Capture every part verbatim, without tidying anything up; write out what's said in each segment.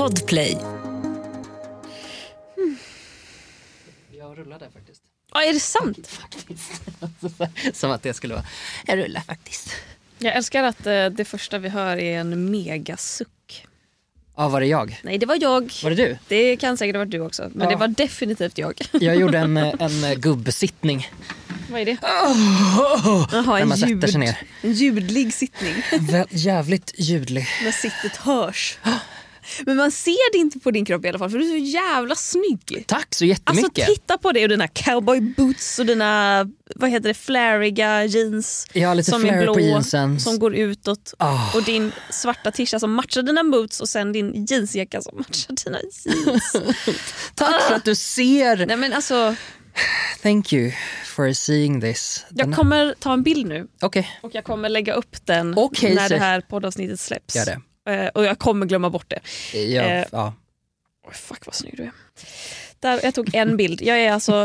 Podplay. Mm. Jag rullade faktiskt. Ja, är det sant? Faktiskt. Som att det skulle vara. Jag rullar faktiskt. Jag älskar att eh, det första vi hör är en megasuck. Ja, var det jag? Nej, det var jag. Var det du? Det kan säkert ha varit du också. Men Ja. det var definitivt jag. Jag gjorde en, en gubbsittning. Vad är det? Oh, Jaha, när en, man sätter ljud, sig ner. en ljudlig sittning. Väl, jävligt ljudlig. När sittet hörs. Men man ser det inte på din kropp i alla fall. För du är så jävla snygg. Tack så jättemycket. Alltså titta på det och dina cowboy boots och dina, vad heter det, flariga jeans. Jag lite som flare är blå, på jeansen. som går utåt. Oh. Och din svarta tisha som matchar dina boots och sen din jeansjacka som matchar dina jeans. Tack för att du ser. Nej men alltså, Thank you for seeing this. jag den kommer ta en bild nu. Okej. Okay. Och jag kommer lägga upp den okay, när så. det här poddavsnittet släpps. Gör det. Uh, och jag kommer glömma bort det. Ja, uh, ja. Oh, fuck vad snygg du är. Där, jag tog en bild. Jag är alltså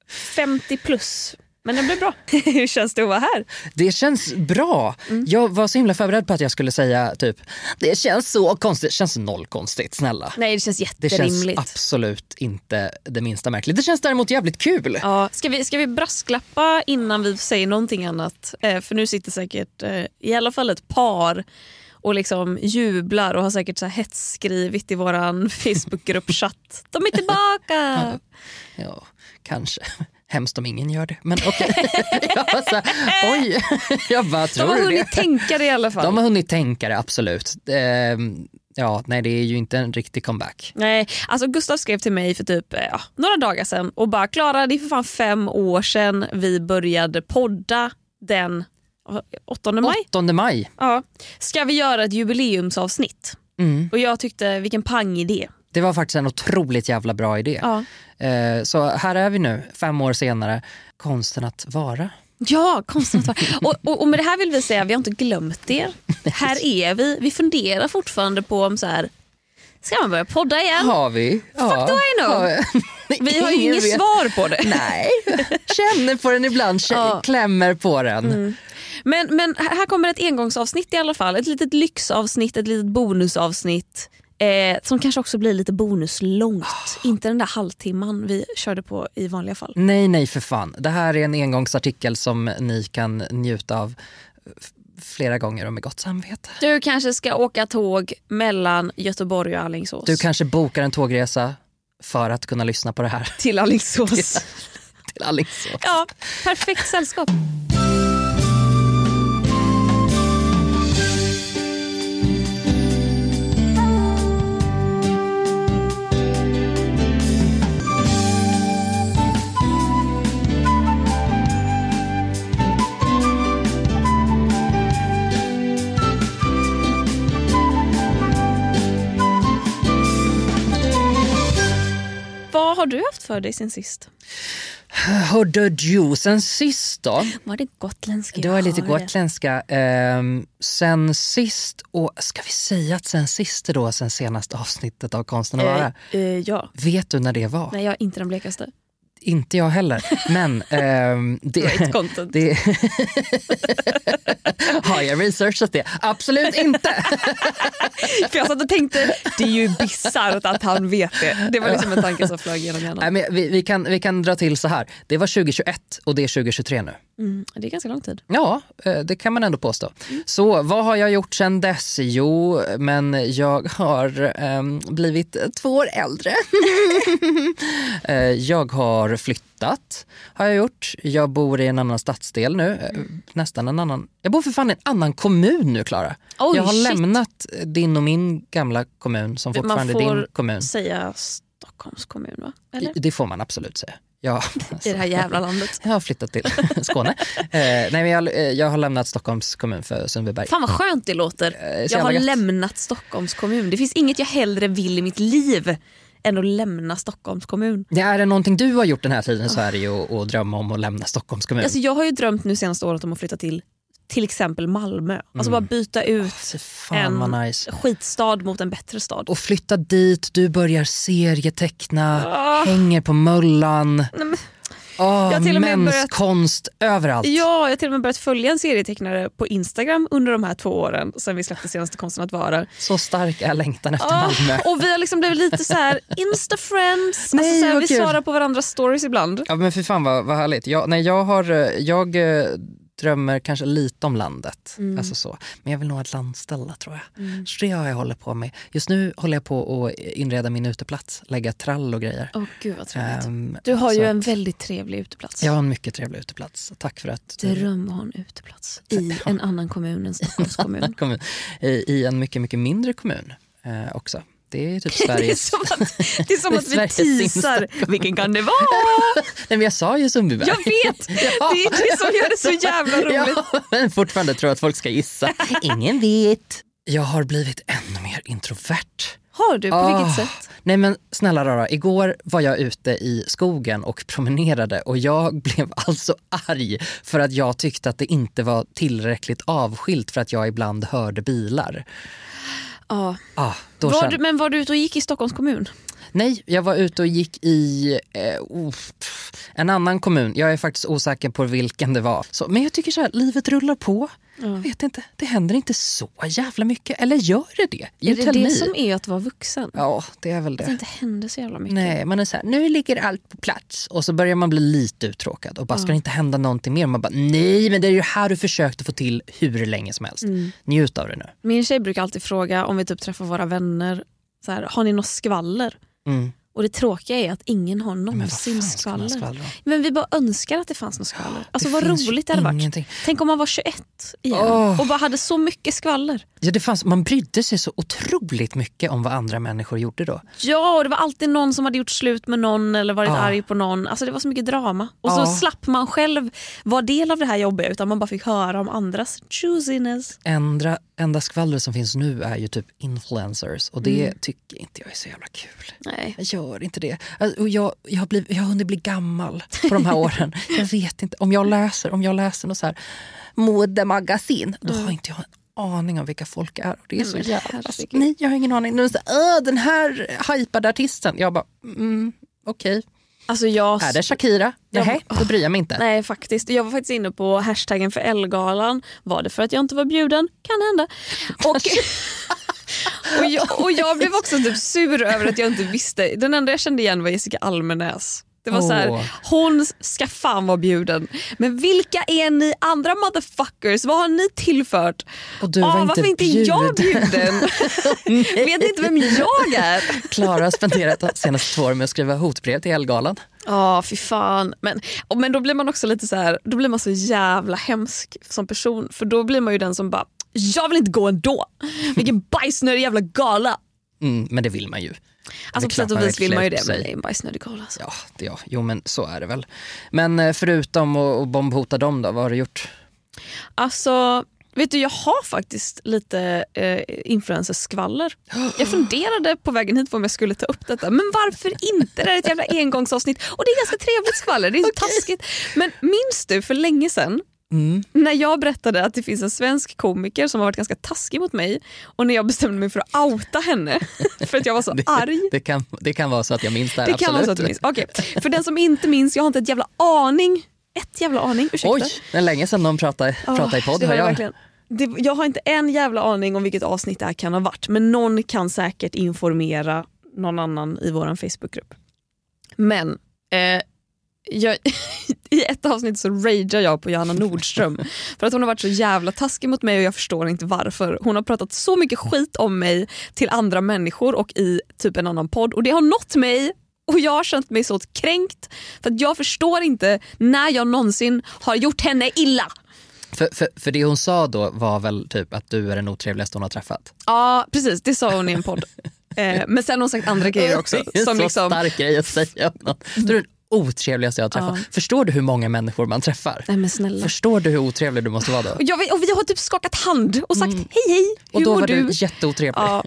femtio plus. Men det blev bra. Hur känns det att vara här? Det känns bra. Mm. Jag var så himla förberedd på att jag skulle säga typ, det känns så konstigt. Det känns noll konstigt, snälla. Nej, det känns jätterimligt. Det känns absolut inte det minsta märkligt. Det känns däremot jävligt kul. Ja, ska vi, ska vi brasklappa innan vi säger någonting annat? Eh, för nu sitter säkert eh, i alla fall ett par och liksom jublar och har säkert så här hetsskrivit i våran Facebookgruppchatt. De är tillbaka! Ja, kanske. Hemskt om ingen gör det. Men okej. Okay. jag så här, oj, jag bara tror De har hunnit det. tänka det i alla fall. De har hunnit tänka det, absolut. Ehm, ja, nej, det är ju inte en riktig comeback. Nej, alltså Gustav skrev till mig för typ ja, några dagar sedan och bara, Klara, det är för fan fem år sedan vi började podda den åttonde maj. åttonde maj. Ja. Ska vi göra ett jubileumsavsnitt? Mm. Och jag tyckte, vilken pangidé. Det var faktiskt en otroligt jävla bra idé. Ja. Eh, så här är vi nu, fem år senare. Konsten att vara. Ja, konsten att vara. Och, och, och med det här vill vi säga, vi har inte glömt er. Här är vi. Vi funderar fortfarande på om så här, ska man börja podda igen? Har vi? Fuck ja. do I know. Ja. Vi har ju inget vet. svar på det. Nej, känner på den ibland, ja. Klämmer på den. Mm. Men, men här kommer ett engångsavsnitt i alla fall. Ett litet lyxavsnitt, ett litet bonusavsnitt. Eh, som kanske också blir lite bonuslångt. Oh. Inte den där halvtimman vi körde på i vanliga fall. Nej, nej för fan. Det här är en engångsartikel som ni kan njuta av flera gånger och med gott samvete. Du kanske ska åka tåg mellan Göteborg och Alingsås. Du kanske bokar en tågresa för att kunna lyssna på det här. Till Alingsås. till, till Alingsås. Ja, perfekt sällskap. Vad har du haft för dig sen sist? Hörde du sen sist då? Var det gotländska? Det var lite gotländska. Um, sen sist, och ska vi säga att sen sist då, sen senaste avsnittet av Konsten att vara? Uh, uh, ja. Vet du när det var? Nej, jag är inte den blekaste. Inte jag heller, men um, det, Great content. det har jag researchat det? Absolut inte. För jag satt och tänkte, det är ju bizarrt att han vet det. Det var liksom en tanke som flög genom hjärnan. Nej, men vi, vi, kan, vi kan dra till så här. Det var tjugohundratjugoett och det är tjugohundratjugotre nu. Mm, det är ganska lång tid. Ja, det kan man ändå påstå. Mm. Så vad har jag gjort sedan dess? Jo, men jag har um, blivit två år äldre. Jag har flyttat, har jag gjort. Jag bor i en annan stadsdel nu. Mm. Nästan en annan. Jag bor för fan i en annan kommun nu, Klara. Oj, jag har shit. lämnat din och min gamla kommun som fortfarande är din kommun. Man får säga Stockholms kommun, va? Eller? Det får man absolut säga. Ja, i det här jävla landet. Jag har flyttat till Skåne. eh, nej, men jag, jag har lämnat Stockholms kommun för Sundbyberg. Fan vad skönt det låter. Eh, jag har lämnat Stockholms kommun. Det finns inget jag hellre vill i mitt liv än att lämna Stockholms kommun. Det är det någonting du har gjort den här tiden så är det ju att, att drömma om att lämna Stockholms kommun. Alltså, jag har ju drömt nu senaste året om att flytta till till exempel Malmö. Alltså mm. bara byta ut oh, en nice. skitstad mot en bättre stad. Och flytta dit, du börjar serieteckna, oh. hänger på Möllan. Nej, men, Oh, jag till och med menskonst börjat, överallt. Ja, jag har till och med börjat följa en serietecknare på Instagram under de här två åren sen vi släppte senaste Konsten att vara. Så stark är längtan efter oh, Malmö. Och vi har liksom blivit lite så här Insta-friends. Nej, alltså så här, vi kul. svarar på varandras stories ibland. Ja, men för fan vad, vad härligt. Jag, nej, jag, har, jag drömmer kanske lite om landet. Mm. Alltså så. Men jag vill nog ha ett landställe, tror jag. Mm. Så det har jag håller på med. Just nu håller jag på att inreda min uteplats. Lägga trall och grejer. Åh, gud vad trevligt. Um, du har så. ju en väldigt trevlig uteplats. Jag har en mycket trevlig uteplats. Tack för att... Dröm att ha en uteplats i en annan kommun än Stockholms kommun. kommun. I, I en mycket, mycket mindre kommun eh, också. Det är typ Sveriges... det är som att, det är som att vi teasar. Vilken kan det vara? Nej, men jag sa ju Sundbyberg. Jag vet! Ja. Det är det som gör det så jävla roligt. Ja, men fortfarande tror jag att folk ska gissa. Ingen vet. Jag har blivit ännu mer introvert. Har du? På oh. vilket sätt? Nej men snälla rara, igår var jag ute i skogen och promenerade och jag blev alltså arg för att jag tyckte att det inte var tillräckligt avskilt för att jag ibland hörde bilar. Ja. Ah, då var kände... du, men var du ute och gick i Stockholms kommun? Nej, jag var ute och gick i eh, oh, en annan kommun. Jag är faktiskt osäker på vilken det var. Så, men jag tycker så här, livet rullar på. Ja. Jag vet inte, det händer inte så jävla mycket. Eller gör det det? Är det det som är att vara vuxen? Ja, det är väl det. Att det inte händer så jävla mycket. Nej, man är så här, nu ligger allt på plats. Och så börjar man bli lite uttråkad. Och bara, ja. ska det inte hända någonting mer? Man bara, nej, men det är ju här du försökte få till hur länge som helst. Mm. Njut av det nu. Min tjej brukar alltid fråga om vi typ träffar våra vänner. Så här, har ni något skvaller? Mm. Och det tråkiga är att ingen har någonsin skvaller. skvaller. Men vi bara önskar att det fanns något skvaller. Alltså vad roligt det hade varit. Tänk om man var tjugoett igen oh. och bara hade så mycket skvaller. Ja, det fanns, man brydde sig så otroligt mycket om vad andra människor gjorde då. Ja, och det var alltid någon som hade gjort slut med någon eller varit oh. arg på någon. Alltså det var så mycket drama. Och så oh. slapp man själv vara del av det här jobbet utan man bara fick höra om andras choosiness. Enda, enda skvaller som finns nu är ju typ influencers. Och det mm. tycker inte jag är så jävla kul. Nej. Jag gör inte det. Och jag, jag, har blivit, jag har hunnit bli gammal på de här åren. Jag vet inte. Om jag läser, om jag läser något så här modemagasin, då mm. har inte jag en aning om vilka folk är. Och det är så jävla... Nej, jag har ingen aning. Nu är det så här, den här hypade artisten. Jag bara, mm, okej. Okay. Alltså jag... Är det Shakira? Nej, då bryr jag mig inte. Nej, faktiskt. Jag var faktiskt inne på hashtaggen för Ellegalan. Var det för att jag inte var bjuden? Kan hända. Och... Och jag, och jag blev också typ sur över att jag inte visste. Den enda jag kände igen var Jessica Almenäs. Det var oh. så här, hon ska fan vara bjuden. Men vilka är ni andra motherfuckers? Vad har ni tillfört? Och du var ah, inte varför inte bjuden? Jag bjuden? Vet ni inte vem jag är? Klara har spenderat de senaste två år med att skriva hotbrev till Ellegalan. Ja, oh, fy fan. Men, men då blir man också lite så här, då blir man så jävla hemsk som person. För då blir man ju den som bara, jag vill inte gå ändå. Vilken bajsnödig jävla gala. Mm, men det vill man ju. Alltså på sätt och vis vill man ju det, men det är en bajsnödig gala. Alltså. Ja, det, ja, jo men så är det väl. Men förutom att bombhota dem då, vad har du gjort? Alltså, vet du, jag har faktiskt lite eh, influencerskvaller. Jag funderade på vägen hit på om jag skulle ta upp detta. Men varför inte? Det är ett jävla engångsavsnitt. Och det är ganska trevligt skvaller, det är inte okay. taskigt. Men minns du för länge sedan Mm. när jag berättade att det finns en svensk komiker som har varit ganska taskig mot mig och när jag bestämde mig för att outa henne för att jag var så det, arg. Det kan, det kan vara så att jag minns det här, det absolut. Kan vara så att du minns. Okej, okay. För den som inte minns, jag har inte ett jävla aning. Ett jävla aning, ursäkta. Oj, det är länge sedan de pratade, pratade oh, i podd. Det jag. Verkligen. Det, jag har inte en jävla aning om vilket avsnitt det här kan ha varit, men någon kan säkert informera någon annan i våran Facebookgrupp. Men eh, jag, i ett avsnitt så ragear jag på Johanna Nordström för att hon har varit så jävla taskig mot mig och jag förstår inte varför. Hon har pratat så mycket skit om mig till andra människor och i typ en annan podd och det har nått mig och jag har känt mig så kränkt för att jag förstår inte när jag någonsin har gjort henne illa. För, för, för det hon sa då var väl typ att du är den otrevligaste hon har träffat? Ja, precis. Det sa hon i en podd. eh, men sen har hon sagt andra grejer också. Det är som så liksom... stark grej att säga. Du är otrevligaste jag har träffat. Ja. Förstår du hur många människor man träffar? Nej, men snälla. Förstår du hur otrevlig du måste vara då? Och, jag, och vi har typ skakat hand och sagt mm. hej hej, hur och då mår var du? du jätteotrevlig. Ja.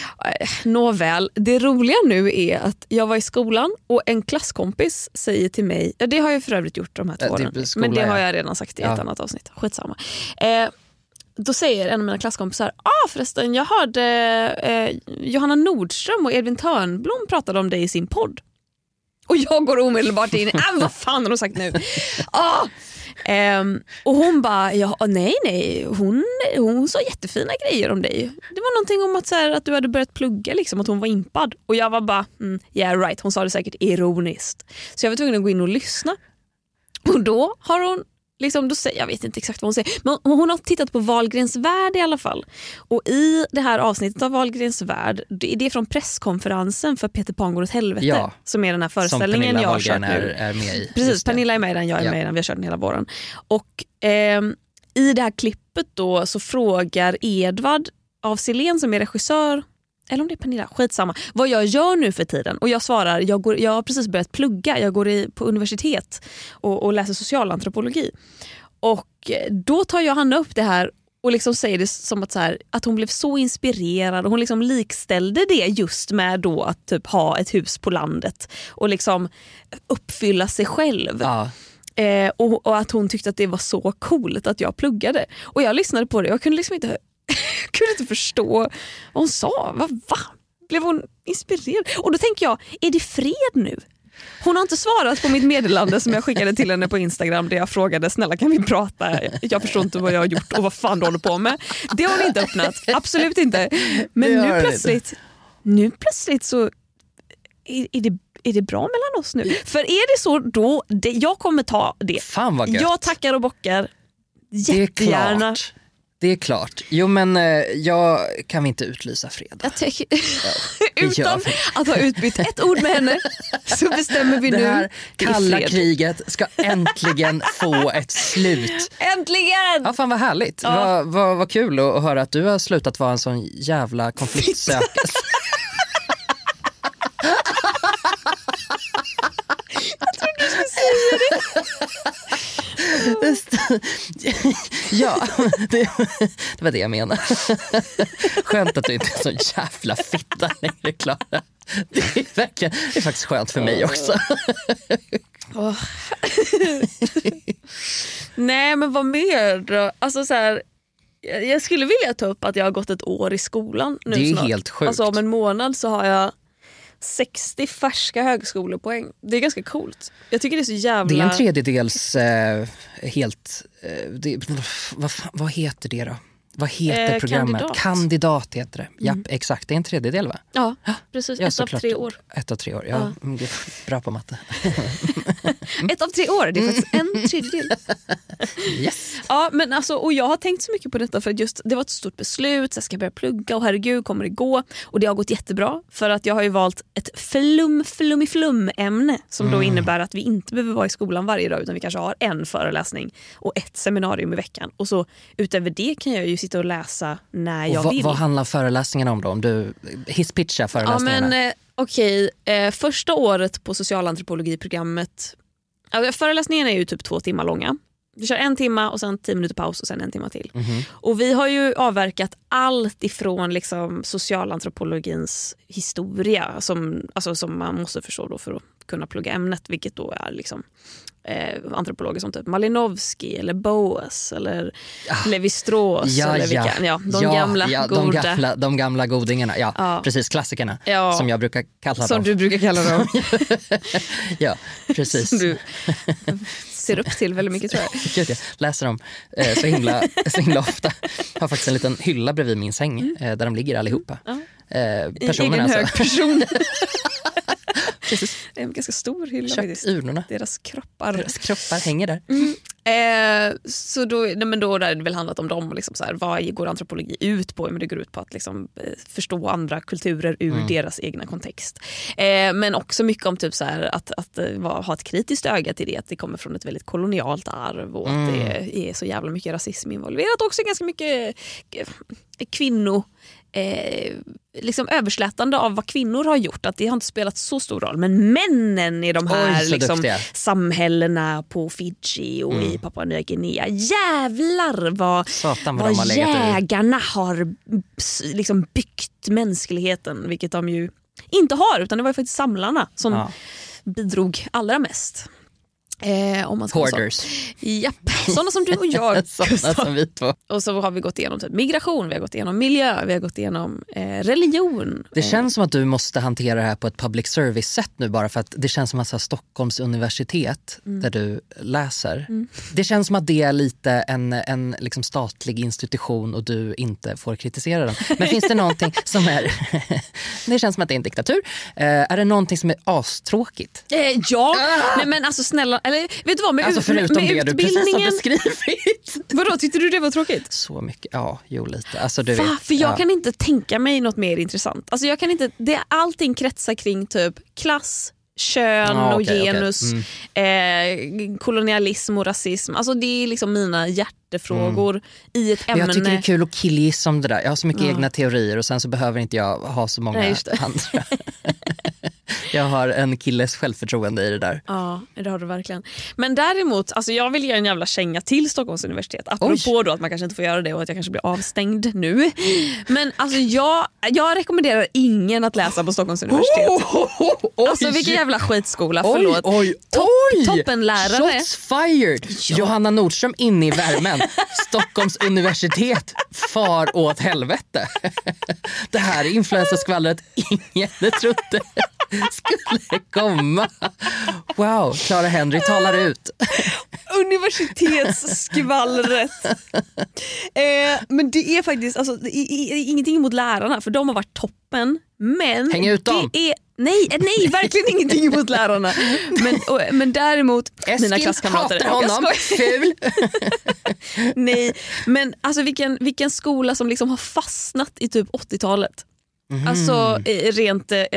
Nåväl, det roliga nu är att jag var i skolan och en klasskompis säger till mig, det har jag för övrigt gjort de här två åren, äh, men det har jag redan sagt i ett ja. annat avsnitt, skitsamma. Eh, Då säger en av mina klasskompisar, ah förresten, jag hörde eh, Johanna Nordström och Edvin Törnblom pratade om dig i sin podd. Och jag går omedelbart in, äh, vad fan har hon sagt nu? Ah! Um, och hon bara, ja, nej nej, hon, hon sa jättefina grejer om dig. Det var någonting om att, så här, att du hade börjat plugga, liksom, att hon var impad. Och jag var bara, mm, yeah right, hon sa det säkert ironiskt. Så jag var tvungen att gå in och lyssna. Och då har hon liksom, då säger, jag vet inte exakt vad hon säger, men hon har tittat på Wahlgrens värld i alla fall. Och i det här avsnittet av Wahlgrens värld, det är från presskonferensen för Peter Pan går åt helvete, ja, som är den här föreställningen jag har kört nu. Är, är med i. Precis, Pernilla är med i den, jag är ja. med i den, vi har kört den hela våren. Och eh, i det här klippet då så frågar Edvard av Silén som är regissör, eller om det är Pernilla, skitsamma, vad jag gör nu för tiden. Och jag svarar, jag, går, jag har precis börjat plugga, jag går i, på universitet och, och läser socialantropologi. Och då tar jag Hanna upp det här och liksom säger det som att, så här, att hon blev så inspirerad och hon liksom likställde det just med då att typ ha ett hus på landet och liksom uppfylla sig själv. Ja. Eh, och, och att hon tyckte att det var så coolt att jag pluggade. Och jag lyssnade på det och jag kunde liksom inte Jag kunde inte förstå vad hon sa. Vad va? Blev hon inspirerad? Och då tänker jag, är det fred nu? Hon har inte svarat på mitt meddelande som jag skickade till henne på Instagram där jag frågade, snälla kan vi prata? Jag förstår inte vad jag har gjort och vad fan du håller på med. Det har hon inte öppnat, absolut inte. Men nu plötsligt, nu plötsligt så är, är, det, är det bra mellan oss nu? För är det så då, det, jag kommer ta det. Fan vad gött. Jag tackar och bockar jättegärna. Det är klart. Det är klart. Jo men eh, jag kan vi inte utlysa fred. Jag tycker, ja, utan att ha utbytt ett ord med henne så bestämmer vi det nu. Det här kalla kriget ska äntligen få ett slut. Äntligen! Ja fan vad härligt. Ja. Vad, vad, vad kul att höra att du har slutat vara en sån jävla konfliktsökare. Jag trodde du skulle säga det. Ja, det, det var det jag menade. Skönt att du inte är så jävla fitta längre, Klara. Det är verkligen, det är faktiskt skönt för mig också. Oh. Nej, men vad mer då? Alltså så här, jag skulle vilja ta upp att jag har gått ett år i skolan nu. Det är snart. helt sjukt. Alltså om en månad så har jag sextio färska högskolepoäng. Det är ganska coolt. Jag tycker det är så jävla... Det är en tredjedels eh, helt... Eh, det, vad, vad heter det då? Vad heter eh, programmet? Kandidat. Kandidat heter det. Mm. Japp, exakt. Det är en tredjedel va? Ja, precis. Ja, ett av tre år. Ett av tre år, ja. ja. Det är bra på matte. Ett av tre år, det är faktiskt en tredjedel. Yes. Ja, men alltså, och jag har tänkt så mycket på detta för just det var ett stort beslut, så jag ska börja plugga och herregud, kommer det gå? Och det har gått jättebra för att jag har ju valt ett flum, flum i flum ämne som mm. då innebär att vi inte behöver vara i skolan varje dag utan vi kanske har en föreläsning och ett seminarium i veckan. Och så utöver det kan jag ju sitta och läsa när jag och vill. Vad handlar föreläsningarna om då? Om du hisspitchar föreläsningarna? Ja, men eh, okej. Eh, första året på socialantropologiprogrammet, alltså, föreläsningarna är ju typ två timmar långa. Vi kör en timma och sen tio minuter paus och sen en timma till. Mm-hmm. Och vi har ju avverkat allt ifrån liksom socialantropologins historia som, alltså, som man måste förstå då för att kunna plugga ämnet, vilket då är liksom eh, antropologer som typ Malinowski eller Boas eller ah, Levi-Strauss ja, eller vilka, ja, ja, de, ja, gamla ja, goda. de gamla de gamla godingarna, ja, ja. Precis, klassikerna ja. Som jag brukar kalla som dem. Som du brukar kalla dem. Ja, precis. Som du ser upp till väldigt mycket, tror jag. Gud, jag läser dem eh, så, himla, så himla ofta. Jag har faktiskt en liten hylla bredvid min säng mm. eh, där de ligger allihopa. Mm. Eh, personerna, I egen alltså. hög person. Precis. Det är en ganska stor hylla. Urnorna. Deras kroppar. Deras kroppar hänger där. Mm. Eh, så då, nej, men då har det väl handlat om dem. Liksom så här, vad går antropologi ut på? Men det går ut på att liksom, eh, förstå andra kulturer ur mm. deras egna kontext. Eh, men också mycket om typ så här, att, att, att ha ett kritiskt öga till det. Att det kommer från ett väldigt kolonialt arv. Och mm. att det är så jävla mycket rasism involverat. Också ganska mycket eh, kvinno... Eh, liksom överslätande av vad kvinnor har gjort, att det har inte spelat så stor roll, men männen i de här Oj, liksom, samhällena på Fiji och mm. i Papua Nya Guinea, jävlar vad, Satan, vad, vad har jägarna har liksom byggt mänskligheten, vilket de ju inte har, utan det var ju faktiskt samlarna som ja. bidrog allra mest. Eh, om man ska Hoarders. Japp, sådana som du och jag. Sådana som vi två. Och så har vi gått igenom typ migration, vi har gått igenom miljö, vi har gått igenom eh, religion. Det känns som att du måste hantera det här på ett public service-sätt nu bara för att det känns som att så här, Stockholms universitet mm. där du läser. Mm. Det känns som att det är lite en, en liksom statlig institution och du inte får kritisera den. Men finns det någonting som är... det känns som att det är en diktatur. Eh, är det någonting som är astråkigt? Eh, ja, ah! Nej, men alltså snälla, eller vet du vad, med, alltså förutom med, med det du precis har beskrivit. Vadå, tyckte du det var tråkigt? Så mycket, ja, jo lite. Alltså, du Fa, vet, för jag ja. kan inte tänka mig något mer intressant. Alltså jag kan inte, det, allting kretsar kring typ klass, kön ah, och okay, genus, okay. Mm. Eh, kolonialism och rasism. Alltså det är liksom mina hjärtefrågor mm. i ett ämne. Jag tycker det är kul att killgissa om det där. Jag har så mycket ja. egna teorier och sen så behöver inte jag ha så många Nej, andra. Jag har en killes självförtroende i det där. Ja, det har du verkligen. Men däremot, alltså jag vill ge en jävla känga till Stockholms universitet. Apropå Oj. då att man kanske inte får göra det och att jag kanske blir avstängd nu. Men alltså jag, jag rekommenderar ingen att läsa på Stockholms universitet. Oh, oh, oh, alltså vilken jävla skitskola, oj, förlåt. Oj, Top, oj. Toppenlärare. Shots fired. Ja. Johanna Nordström inne i värmen. Stockholms universitet far åt helvete. Det här är influencerskvallret ingen trodde skulle komma. Wow, Clara Henry talar ut. Universitetsskvallret. eh, men det är faktiskt alltså, det är, det är ingenting emot lärarna för de har varit toppen. Men häng ut dem. Det är, nej, nej, verkligen ingenting emot lärarna. Men, och, men däremot Eskil mina klasskamrater. Hatar honom. Ful. Nej, men alltså vilken, vilken skola som liksom har fastnat i typ åttiotalet. Mm. Alltså rent eh,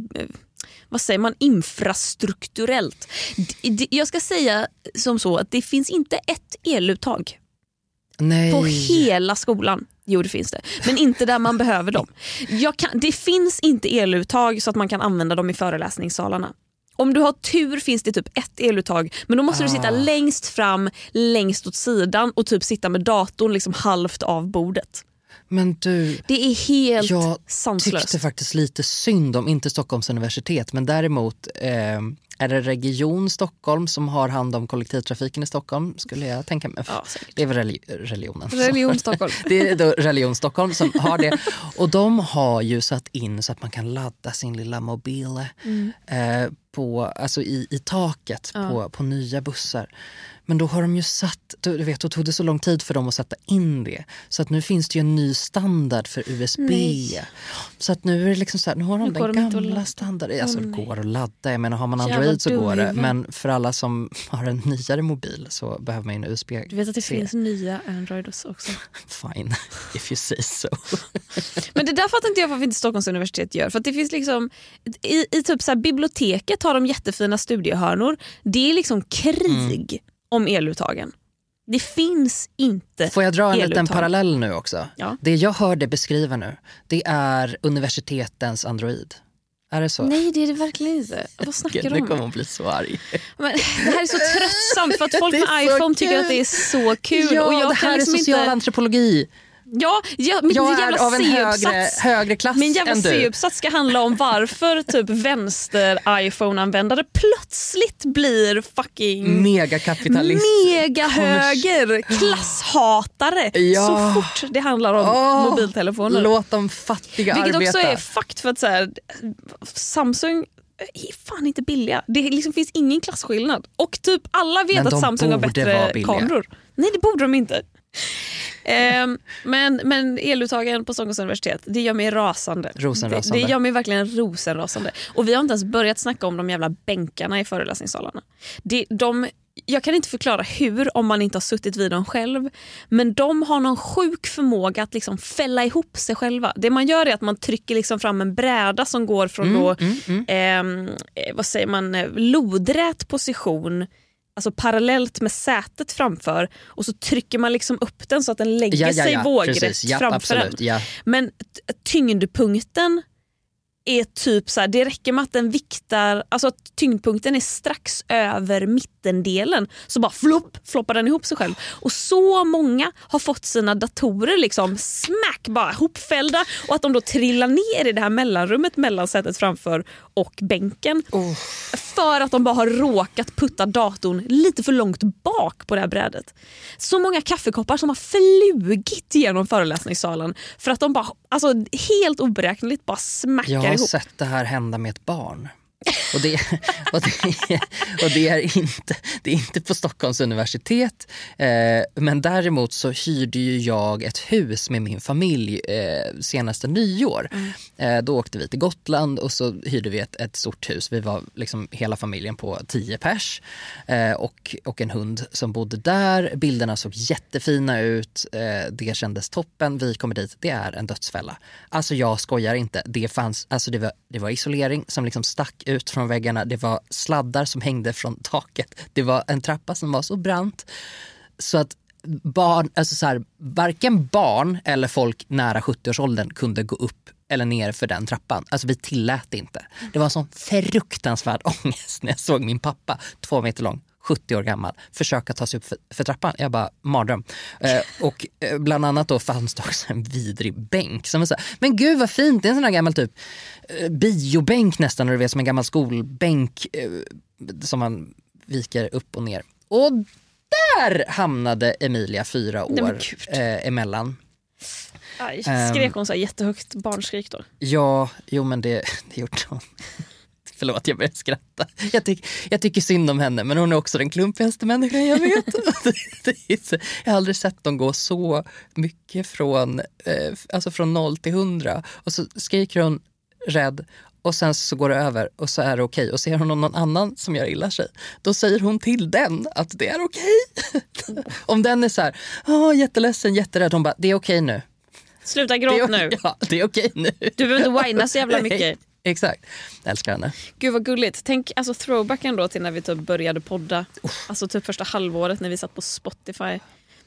vad säger man, infrastrukturellt. Jag ska säga som så att det finns inte ett eluttag Nej. på hela skolan. Jo, det finns det. Men inte där man behöver dem. Jag kan, det finns inte eluttag så att man kan använda dem i föreläsningssalarna. Om du har tur finns det typ ett eluttag, men då måste ah. du sitta längst fram, längst åt sidan och typ sitta med datorn liksom halvt av bordet. Men du, det är helt jag sanslöst. tyckte faktiskt lite synd om, inte Stockholms universitet, men däremot eh, är det Region Stockholm som har hand om kollektivtrafiken i Stockholm, skulle jag tänka mig. Ja, det är väl religi- religionen. Religion Stockholm. Det är då Religion Stockholm som har det. Och de har ju satt in så att man kan ladda sin lilla mobil mm. eh, på, alltså i, i taket ja. på, på nya bussar. Men då har de ju satt, du vet, då tog det så lång tid för dem att sätta in det. Så att nu finns det ju en ny standard för U S B. Nej. Så att nu är det liksom så här, nu har de nu den gamla standarden. Alltså det går att ladda, jag menar har man Android Jävla så går det. Men för alla som har en nyare mobil så behöver man ju en U S B. Du vet att det finns nya Androids också. Fine, if you say so. Men det där fattar inte jag varför inte Stockholms universitet gör. För att det finns liksom, i, i typ så här, biblioteket har de jättefina studiehörnor. Det är liksom krig. Mm. Om eluttagen. Det finns inte. Får jag dra en eluttag. liten parallell nu också? Ja. Det jag hörde beskriva nu, det är universitetens Android. Är det så? Nej, det är det verkligen inte. Vad snackar du om? Nu kommer hon bli så arg. Men det här är så tröttsamt för att folk med iPhone tycker att det är så kul. Ja, och jag det här kan liksom är social inte... antropologi. Ja, ja min jag jävla är av en högre, högre klass min jävla än du. C-uppsats ska handla om varför typ vänster-iPhone-användare plötsligt blir fucking megakapitalist, megahöger, klasshatare ja. så fort det handlar om oh, mobiltelefoner. Låt de fattiga Vilket arbeta. också är fakt för att så här, Samsung är fan inte billiga. Det liksom finns ingen klasskillnad. Och typ alla vet att Samsung har bättre kameror. Nej, det borde de inte. Um, men, men eluttagen på Stockholms universitet, det gör mig rasande. Rosenrasande. Det, det gör mig verkligen rosenrasande. Och vi har inte ens börjat snacka om de jävla bänkarna i föreläsningssalarna. Det, de, jag kan inte förklara hur om man inte har suttit vid dem själv. Men de har någon sjuk förmåga att liksom fälla ihop sig själva. Det man gör är att man trycker liksom fram en bräda som går från mm, då, mm, mm. Eh, vad säger man, lodrät position, alltså parallellt med sätet framför, och så trycker man liksom upp den så att den lägger ja, ja, ja. sig vågrätt ja, framför absolut, den. Ja. Men tyngdpunkten är typ så här, det räcker med att den viktar, alltså att tyngdpunkten är strax över mittendelen, så bara flopp, floppar den ihop sig själv. Och så många har fått sina datorer liksom smack, bara hopfällda, och att de då trillar ner i det här mellanrummet mellan sätet framför och bänken. Oh. För att de bara har råkat putta datorn lite för långt bak på det här brädet. Så många kaffekoppar som har flugit genom föreläsningssalen för att de bara, alltså helt oberäkneligt bara smackar ihop. Jag har sett det här hända med ett barn. Och det, och det, och det är inte det är inte på Stockholms universitet, eh, men däremot så hyrde ju jag ett hus med min familj eh, senaste nyår. Mm. Eh, då åkte vi till Gotland och så hyrde vi ett, ett stort hus. Vi var liksom hela familjen på tio pers eh, och, och en hund som bodde där. Bilderna såg jättefina ut. Eh, det kändes toppen. Vi kommer dit. Det är en dödsfälla. Alltså jag skojar inte. Det fanns, alltså det var, det var isolering som liksom stack ut från väggarna. Det var sladdar som hängde från taket. Det var en trappa som var så brant så att barn, alltså så här, varken barn eller folk nära sjuttio-årsåldern kunde gå upp eller ner för den trappan. Alltså vi tillät det inte. Det var en sån fruktansvärd ångest när jag såg min pappa, två meter lång, sjuttio år gammal, försöka ta sig upp för, för trappan. Jag bara, mardröm. Eh, och eh, bland annat då fanns det också en vidrig bänk. Som så, men gud vad fint, det är en sån här gammal typ eh, biobänk nästan, du vet, som en gammal skolbänk eh, som man viker upp och ner. Och där hamnade Emilia fyra år eh, emellan. Aj, skrek hon så här jättehögt barnskrik då? Ja, jo men det, det gjorde hon. Förlåt, jag börjar skratta. Jag, tyck, jag tycker synd om henne, men hon är också den klumpigaste människan jag vet. det är så, jag har aldrig sett dem gå så mycket från, eh, alltså från noll till hundra. Och så skriker hon rädd och sen så går det över och så är det okej. Och ser hon någon annan som gör illa sig, då säger hon till den att det är okej. Om den är så här, åh, jätteledsen, jätterädd, hon bara, det är okej nu. Sluta gråt nu. Ja, det är okej nu. Du behöver inte whina så jävla mycket. Exakt, jag älskar henne. Gud vad gulligt. Tänk alltså throwbacken då till när vi typ började podda. Uff. Alltså typ första halvåret när vi satt på Spotify.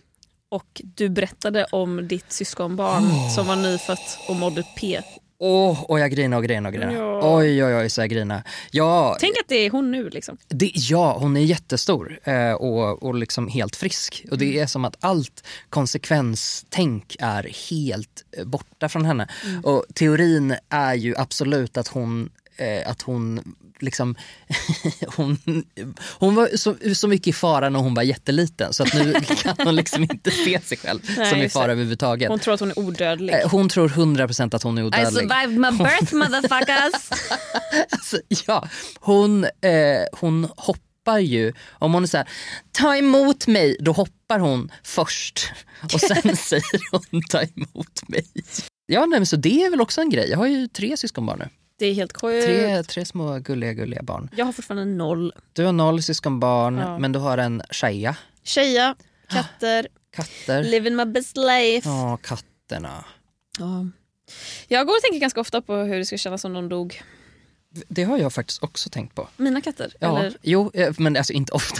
Och du berättade om ditt syskonbarn oh. som var nyfött och mådde P. Åh, oh, och jag grinar och grinar och grinar. Ja. Oj, oj, oj, så jag grinar. Ja, tänk att det är hon nu liksom. Det, ja, hon är jättestor eh, och, och liksom helt frisk. Och det är som att allt konsekvenstänk är helt eh, borta från henne. Mm. Och teorin är ju absolut att hon, eh, att hon liksom hon, hon var så, så mycket i fara när hon var jätteliten, så att nu kan hon liksom inte se sig själv Nej, som i fara överhuvudtaget. Hon tror att hon är odödlig. Hon tror hundra procent att hon är odödlig. I survived my birth, motherfuckers. Alltså, ja, hon, eh, hon hoppar ju. Om hon är så här, ta emot mig, då hoppar hon först och sen säger hon ta emot mig. Ja, nej, men så det är väl också en grej. Jag har ju tre syskonbarn nu. Det är helt sjukt. Tre, tre små gulliga, gulliga barn. Jag har fortfarande noll. Du har noll syskonbarn, ja. Men du har en tjeja. Tjeja, katter. Katter. Living my best life. Ja, katterna. Ja. Jag går och tänker ganska ofta på hur det skulle kännas om de dog. Det har jag faktiskt också tänkt på. Mina katter? Ja, eller? Jo, men alltså inte ofta.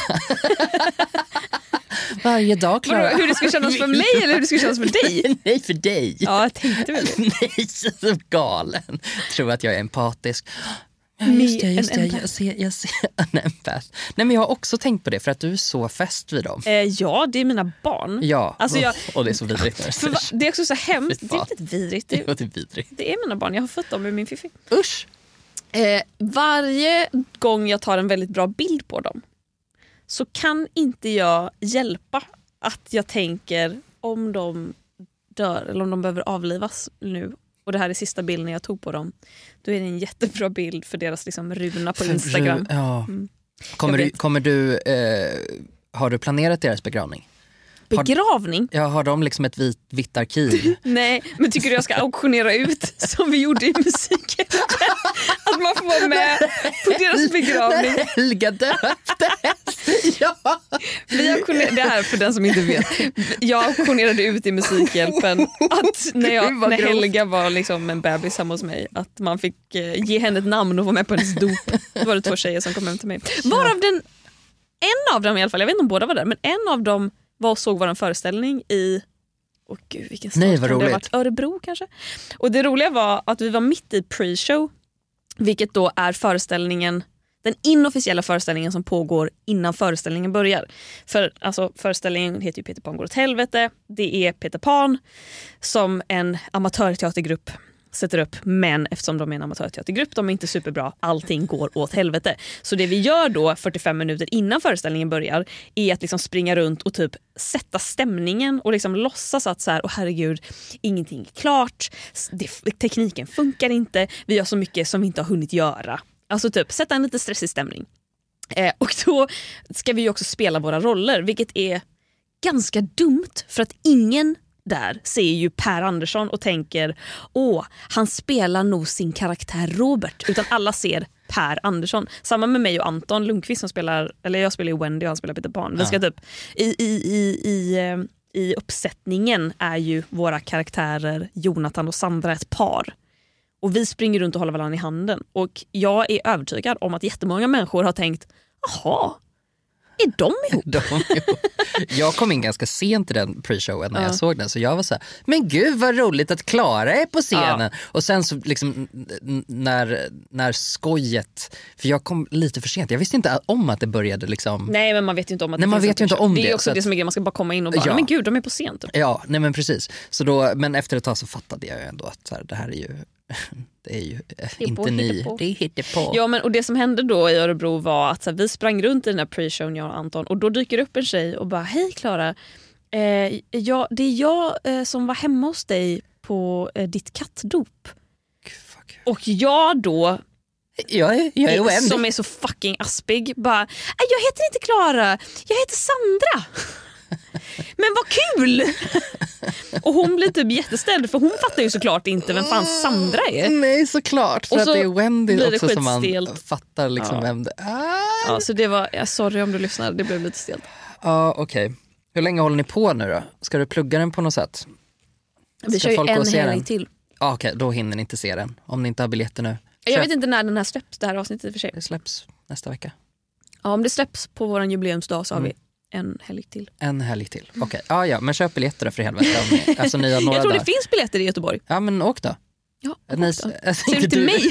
Varje dag, Clara. Hur det skulle kännas för mig eller hur det skulle kännas för dig? Nej, för dig. Ja, jag tänkte väl det. Nej, så galen. Tror att jag är empatisk. Ja, just det, just det. Jag ser, jag ser en empath. Nej, men jag har också tänkt på det för att du är så fäst vid dem. Eh, ja, det är mina barn. Ja, alltså jag, och det är så vidrigt. För va, det är också så hemskt. Det är lite vidrigt. Det, ja, det är vidrigt. Det är mina barn. Jag har fått dem med min fiffi. Usch. Eh, varje gång jag tar en väldigt bra bild på dem så kan inte jag hjälpa att jag tänker om de dör eller om de behöver avlivas nu. Och det här är sista bilden jag tog på dem. Då är det en jättebra bild för deras liksom runa på Instagram. Ru- ja. mm. Kommer du, kommer du eh, har du planerat deras begravning? Begravning? Har, ja, har de liksom ett vit, vitt arkiv? Nej, men tycker du jag ska auktionera ut som vi gjorde i musiken? Att man får vara med på deras begravning. När Helga döptes. Ja. Vi auktionerade, det här för den som inte vet. Jag auktionerade ut i Musikhjälpen att när, jag, när Helga var liksom en bebis hemma hos mig, att man fick eh, ge henne ett namn och vara med på hennes dop. Då var det två tjejer som kom hem till mig. Varav den, en av dem i alla fall, jag vet inte om båda var där, men en av dem var och såg vår föreställning i åh gud, vilken stad. Nej, vad roligt. Det varit Örebro kanske. Och det roliga var att vi var mitt i pre-show Vilket då är föreställningen, den inofficiella föreställningen som pågår innan föreställningen börjar. För alltså, föreställningen heter ju Peter Pan går åt helvete. Det är Peter Pan som en amatörteatergrupp sätter upp, men eftersom de är en amatörteatergrupp, de är inte superbra, allting går åt helvete. Så det vi gör då fyrtiofem minuter innan föreställningen börjar är att liksom springa runt och typ sätta stämningen och liksom låtsas att så här, åh herregud, ingenting är klart, det, tekniken funkar inte, vi gör så mycket som vi inte har hunnit göra. Alltså typ sätta en lite stressig stämning. Eh, och då ska vi ju också spela våra roller, vilket är ganska dumt för att ingen där ser ju Per Andersson och tänker, åh, han spelar nog sin karaktär Robert, utan alla ser Per Andersson. Samma med mig och Anton Lundqvist som spelar, eller jag spelar ju Wendy och han spelar Peter Pan. Vi ska typ i, i, i, i, i uppsättningen är ju våra karaktärer Jonathan och Sandra ett par. Och vi springer runt och håller varandra i handen. Och jag är övertygad om att jättemånga människor har tänkt, jaha, är de ihop? De, jag kom in ganska sent i den pre-showen när ja. jag såg den, så jag var så här, men gud vad roligt att Klara är på scenen. Ja. Och sen så liksom när, när skojet, för jag kom lite för sent, jag visste inte om att det började liksom. Nej, men man vet ju inte om att nej, det man vet ju inte om det. Det är också det, det som är grejen, man ska bara komma in och bara, ja. men gud, de är på scen typ. Ja, nej men precis. Så då, men efter ett tag så fattade jag ju ändå att så här, det här är ju det är ju är inte på, ni, på. det är hittepå. Ja, men och det som hände då i Örebro var att så här, vi sprang runt i den här pre-showen, jag och Anton, och då dyker upp en tjej och bara, hej Klara, eh, jag, det är jag eh, som var hemma hos dig på eh, ditt kattdop. Fuck. Och jag då jag är, jag är oändlig. Som är så fucking aspig bara, jag heter inte Klara, jag heter Sandra. Men vad kul! Och hon blir typ jätteställd, för hon fattar ju såklart inte vem fan Sandra är. Nej, såklart, för och att så det är Wendy också som man stelt. fattar liksom ja. vem det är. Ja, så det var, jag sorry om du lyssnar, det blev lite stelt. Ja, okej. Okay. Hur länge håller ni på nu då? Ska du plugga den på något sätt? Vi Ska kör ju en helg till. Ja, okej, okay, då hinner ni inte se den. Om ni inte har biljetter nu. Jag Köp. vet inte när den här släpps, det här avsnittet för sig. Det släpps nästa vecka. Ja, om det släpps på våran jubileumsdag så har mm. vi en helg till. En helg till, okej. Okay. Ah, ja, men köp biljetter då för helvete. Alltså, ni har några jag tror där. Det finns biljetter i Göteborg. Ja, men åk då. Ja, ni, alltså, Säg inte till mig.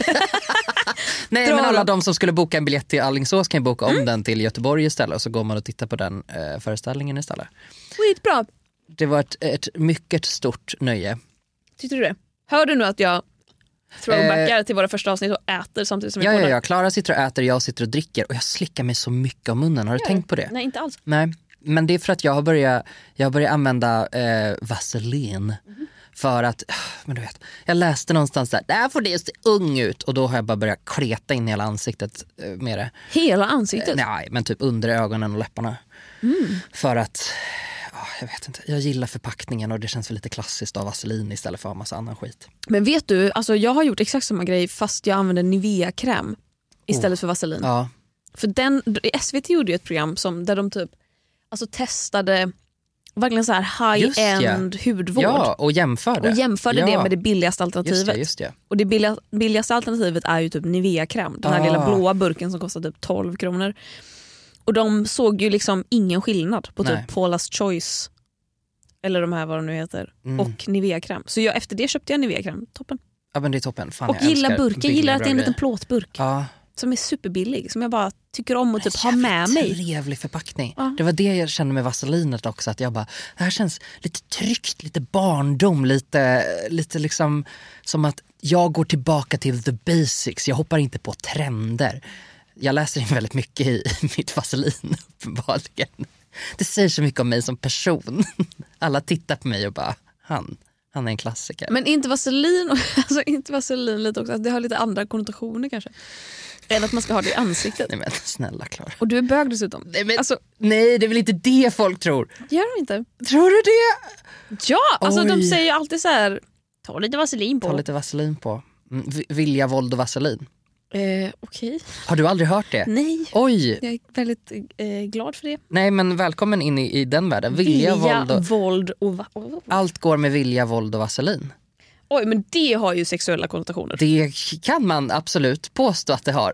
Nej, men alla de som skulle boka en biljett till Alingsås kan boka mm. om den till Göteborg istället. Och så går man och tittar på den eh, föreställningen istället. Skitbra. Det var ett, ett mycket stort nöje. Tyckte du det? Hör du nu att jag throwbackar eh, till våra första avsnitt och äter samtidigt som vi ja, kollar? Ja, ja, Klara sitter och äter, jag sitter och dricker. Och jag slickar mig så mycket av munnen. Har du ja, tänkt på det? Nej, inte alls. Nej, men det är för att jag har börjat, jag har börjat använda eh, vaselin. Mm. För att, men du vet, jag läste någonstans där, där får det se ung ut. Och då har jag bara börjat kleta in hela ansiktet eh, med det. Hela ansiktet? Eh, nej, men typ under ögonen och läpparna. Mm. För att, oh, jag vet inte, jag gillar förpackningen och det känns väl lite klassiskt av vaselin istället för en massa annan skit. Men vet du, alltså jag har gjort exakt samma grej fast jag använder Nivea-kräm istället oh. för vaselin. Ja. För den, S V T gjorde ju ett program som, där de typ alltså testade verkligen så här high-end ja. hudvård. Ja, och jämförde. Och jämförde ja. det med det billigaste alternativet. Just det, just det. Och det billiga, billigaste alternativet är ju typ Nivea-kräm. Den här ah. lilla blåa burken som kostar typ tolv kronor. Och de såg ju liksom ingen skillnad på Nej. typ Paula's Choice eller de här vad de nu heter mm. och Nivea-kräm. Så jag, efter det köpte jag Nivea-kräm. Toppen. Ja, men det är toppen. Fan, och gilla burken. Jag gillar att det är en liten plåtburk. Ja. Som är superbillig. Som jag bara tycker om att typ ha med mig. Trevlig förpackning. Ja. Det var det jag kände med vaselinet också. Att jag bara, det här känns lite tryggt, lite barndom. Lite, lite liksom som att jag går tillbaka till the basics. Jag hoppar inte på trender. Jag läser in väldigt mycket i mitt vaselin uppenbarligen. Det säger så mycket om mig som person. Alla tittar på mig och bara, han, han är en klassiker. Men inte vaselin, alltså inte vaselin lite också. Det har lite andra konnotationer kanske. Än att man ska ha det i ansiktet. Nej men snälla Klara. Och du är bög dessutom. Nej, men, alltså, nej, det är väl inte det folk tror. Gör de inte? Tror du det? Ja, alltså Oj. de säger ju alltid så här, ta lite vaselin på. Ta lite vaselin på. Mm, vilja, våld och vaselin. Eh, Okej. Okay. Har du aldrig hört det? Nej. Oj. Jag är väldigt eh, glad för det. Nej, men välkommen in i, i den världen. Vilja, vilja våld, och... våld och... Va- oh. Allt går med vilja, våld och vaselin. Oj, men det har ju sexuella konnotationer. Det kan man absolut påstå att det har.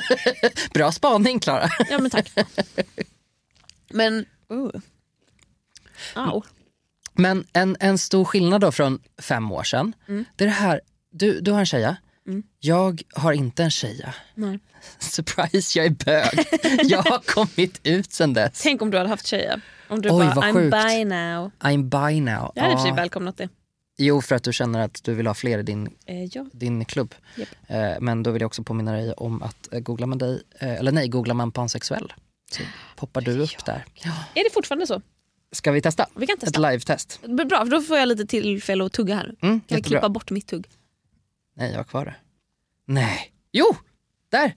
Bra spaning, Klara. Ja, men tack. Men... Uh. Au. Men en, en stor skillnad då från fem år sedan. Mm. Det är det här, du, du har en tjeja. Mm. Jag har inte en tjeja. Nej. Surprise, jag är bög. Jag har kommit ut sen dess. Tänk om du hade haft tjejer. Om du Oj, bara, vad I'm sjukt. bi now. I'm bi now. Jag hade i och för sig Ja. välkomnat det. Jo, för att du känner att du vill ha fler i din, Eh, ja. din klubb. Yep. Eh, men då vill jag också påminna dig om att eh, googlar man dig, eh, eller nej, googlar man pansexuell så poppar du upp där. Ja. Är det fortfarande så? Ska vi testa? Vi kan Ett testa. live-test. Bra, för då får jag lite tillfälle att tugga här. Mm, Kan vi jättebra. klippa bort mitt tugg? Nej, jag har kvar det. Nej. Jo, där!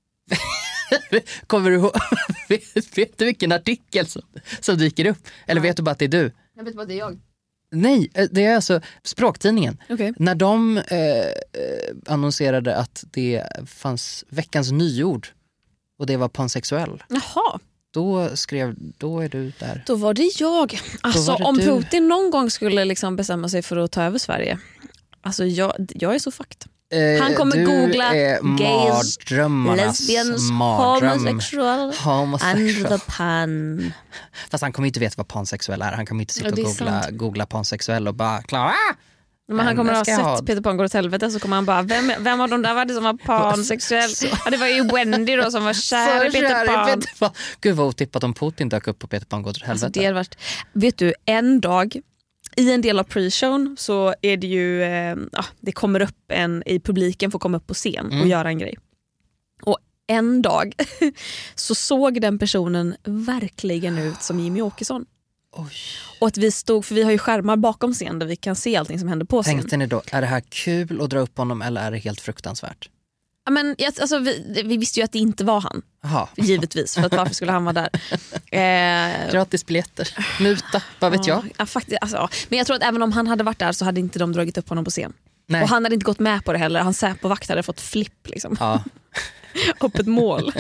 Kommer du ihåg? vet, vet du vilken artikel som, som dyker upp? Eller Nej. vet du bara att det är du? Jag vet bara att det är jag. Nej, det är alltså Språktidningen. Okay. När de eh, eh, annonserade att det fanns veckans nyord och det var pansexuell, Jaha, då skrev, då är du där. då var det jag. Alltså var det om du. Putin någon gång skulle liksom bestämma sig för att ta över Sverige. Alltså jag, jag är så fucked. Eh, Han kommer du googla är gays, mardrömmarnas lesbians, mardröm. homosexual, Homosexual. and the pan. Fast han kommer inte veta vad pansexuell är. Han kommer inte sitta Ja, och det är googla, sant. googla pansexuell och bara klara. Men han kommer att ska ha jag sett ha. Peter Pan går åt helvete så kommer han bara, vem, vem av de där var det som var pansexuell? Ja, det var ju Wendy då som var kär i Peter Pan. Peter Pan. Gud vad otippat om Putin dök upp på Peter Pan går åt helvete. Alltså, det är varit, vet du, en dag i en del av pre-shown så är det ju, eh, ja, det kommer upp en i publiken får komma upp på scen och Mm. göra en grej. Och en dag så såg den personen verkligen ut som Jimmy Åkesson. Oj. Och att vi stod, för vi har ju skärmar bakom scen där vi kan se allting som händer på scen. Tänkte ni då, är det här kul att dra upp honom eller är det helt fruktansvärt? Ja, men, alltså, vi, vi visste ju att det inte var han. Jaha. Givetvis, för att varför skulle han vara där? Eh, Gratis biljetter, muta, vad vet jag? ja, faktiskt, alltså, ja. Men jag tror att även om han hade varit där så hade inte de dragit upp honom på scen. Nej. Och han hade inte gått med på det heller. Han Säpovakt hade fått flipp liksom. Ja. Upp ett mål.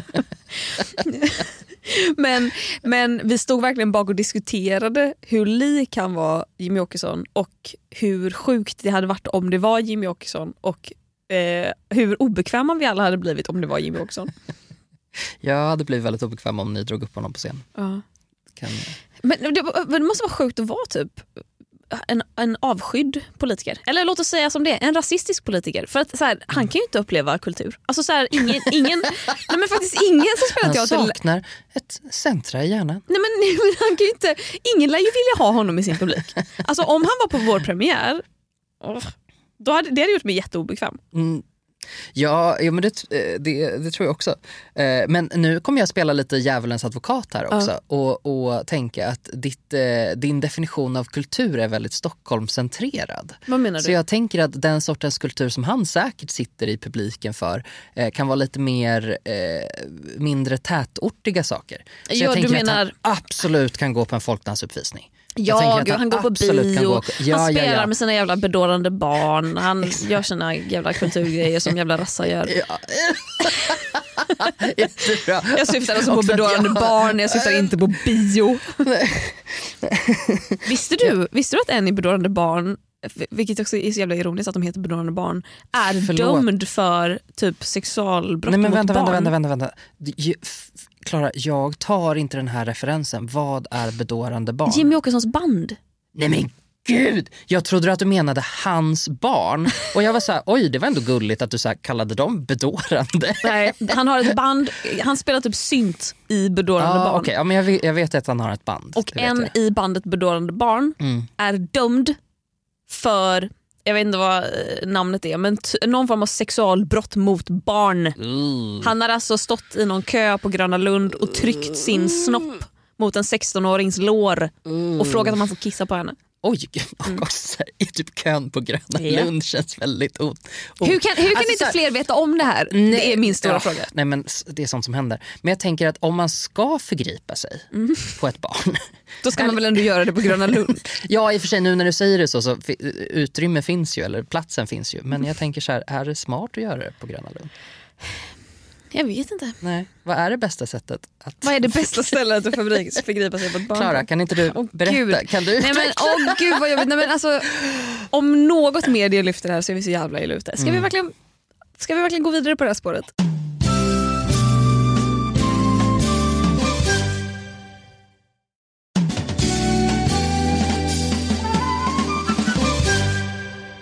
men, men vi stod verkligen bak och diskuterade hur lik han var Jimmy Åkesson och hur sjukt det hade varit om det var Jimmy Åkesson och eh, hur obekväma vi alla hade blivit om det var Jimmy Åkesson. Jag hade blivit väldigt obekväm om ni drog upp honom på scen. Ja. Kan... Men det, det måste vara sjukt att vara typ en, en avskydd politiker. Eller låt oss säga som det, en rasistisk politiker. För att så här, han kan ju inte uppleva kultur. Alltså så här, ingen, ingen nej men faktiskt ingen som spelar Han teater. saknar ett centra i hjärnan. Nej men, nej, men han kan ju inte, ingen lär ju vilja ha honom i sin publik. Alltså om han var på vår premiär, oh, då hade det hade gjort mig jätteobekväm. Mm. Ja, ja men det, det, det tror jag också. Eh, Men nu kommer jag spela lite djävulens advokat här också. Ja. Och, och tänka att ditt, eh, din definition av kultur är väldigt Stockholmscentrerad. Vad menar du? Så jag tänker att den sortens kultur som han säkert sitter i publiken för eh, kan vara lite mer eh, mindre tätortiga saker. Så Ja, jag tänker du att menar- han absolut kan gå på en folkdansuppvisning. Jag Ja, tänker att gud, han går på absolut kan bio, gå- Ja, han ja, spelar ja. med sina jävla bedårande barn, han gör sina jävla kulturgrejer som jävla rassar gör. Ja. Jättebra. Jag syftar alltså på Också att bedårande jag- barn, jag syftar inte på bio. Visste du, visste du att en i bedårande barn, vilket också är så jävla ironiskt att de heter bedårande barn, är Förlåt. dömd för typ sexualbrott Nej men mot vänta, barn? vänta, vänta, vänta, vänta. Ju- f- Klara, jag tar inte den här referensen. Vad är bedårande barn? Jimmy Åkessons band. Nej men gud! Jag trodde att du menade hans barn. Och jag var så här, oj det var ändå gulligt att du så här kallade dem bedårande. Nej, han har ett band, han spelar typ synt i bedårande Ja, barn. okej. Ja, men jag vet, jag vet att han har ett band. Och det vet en jag. i bandet bedårande barn Mm. är dömd för, jag vet inte vad eh, namnet är, men t- någon form av sexualbrott mot barn. Uh. Han har alltså stått i någon kö på Gröna Lund och tryckt sin snopp mot en sexton-årings lår och frågat om han får kissa på henne. Oj, gud, och också så här, i typ kön på Gröna Ja. Lund känns väldigt ont. Och- Hur kan, hur kan Alltså, inte så här- fler veta om det här? Det är min stora ja, fråga. Nej men s- det är sånt som händer. Men jag tänker att om man ska förgripa sig Mm. på ett barn. Då ska man väl ändå göra det på Gröna Lund? Ja i och för sig nu när du säger det så, så fi- utrymme finns ju, eller platsen finns ju. Men jag tänker så här, är det smart att göra det på Gröna Lund? Jag vet inte. Nej, vad är det bästa sättet att... Vad är det bästa stället att förgripa förgripa sig på ett barn? Klara, kan inte du Åh, berätta? Gud. Kan du Nej men åh gud vad jobbigt. Nej, men alltså, om något media lyfter det här så är vi så jävla illa ute. Ska, Mm. vi verkligen, ska vi verkligen gå vidare på det här spåret?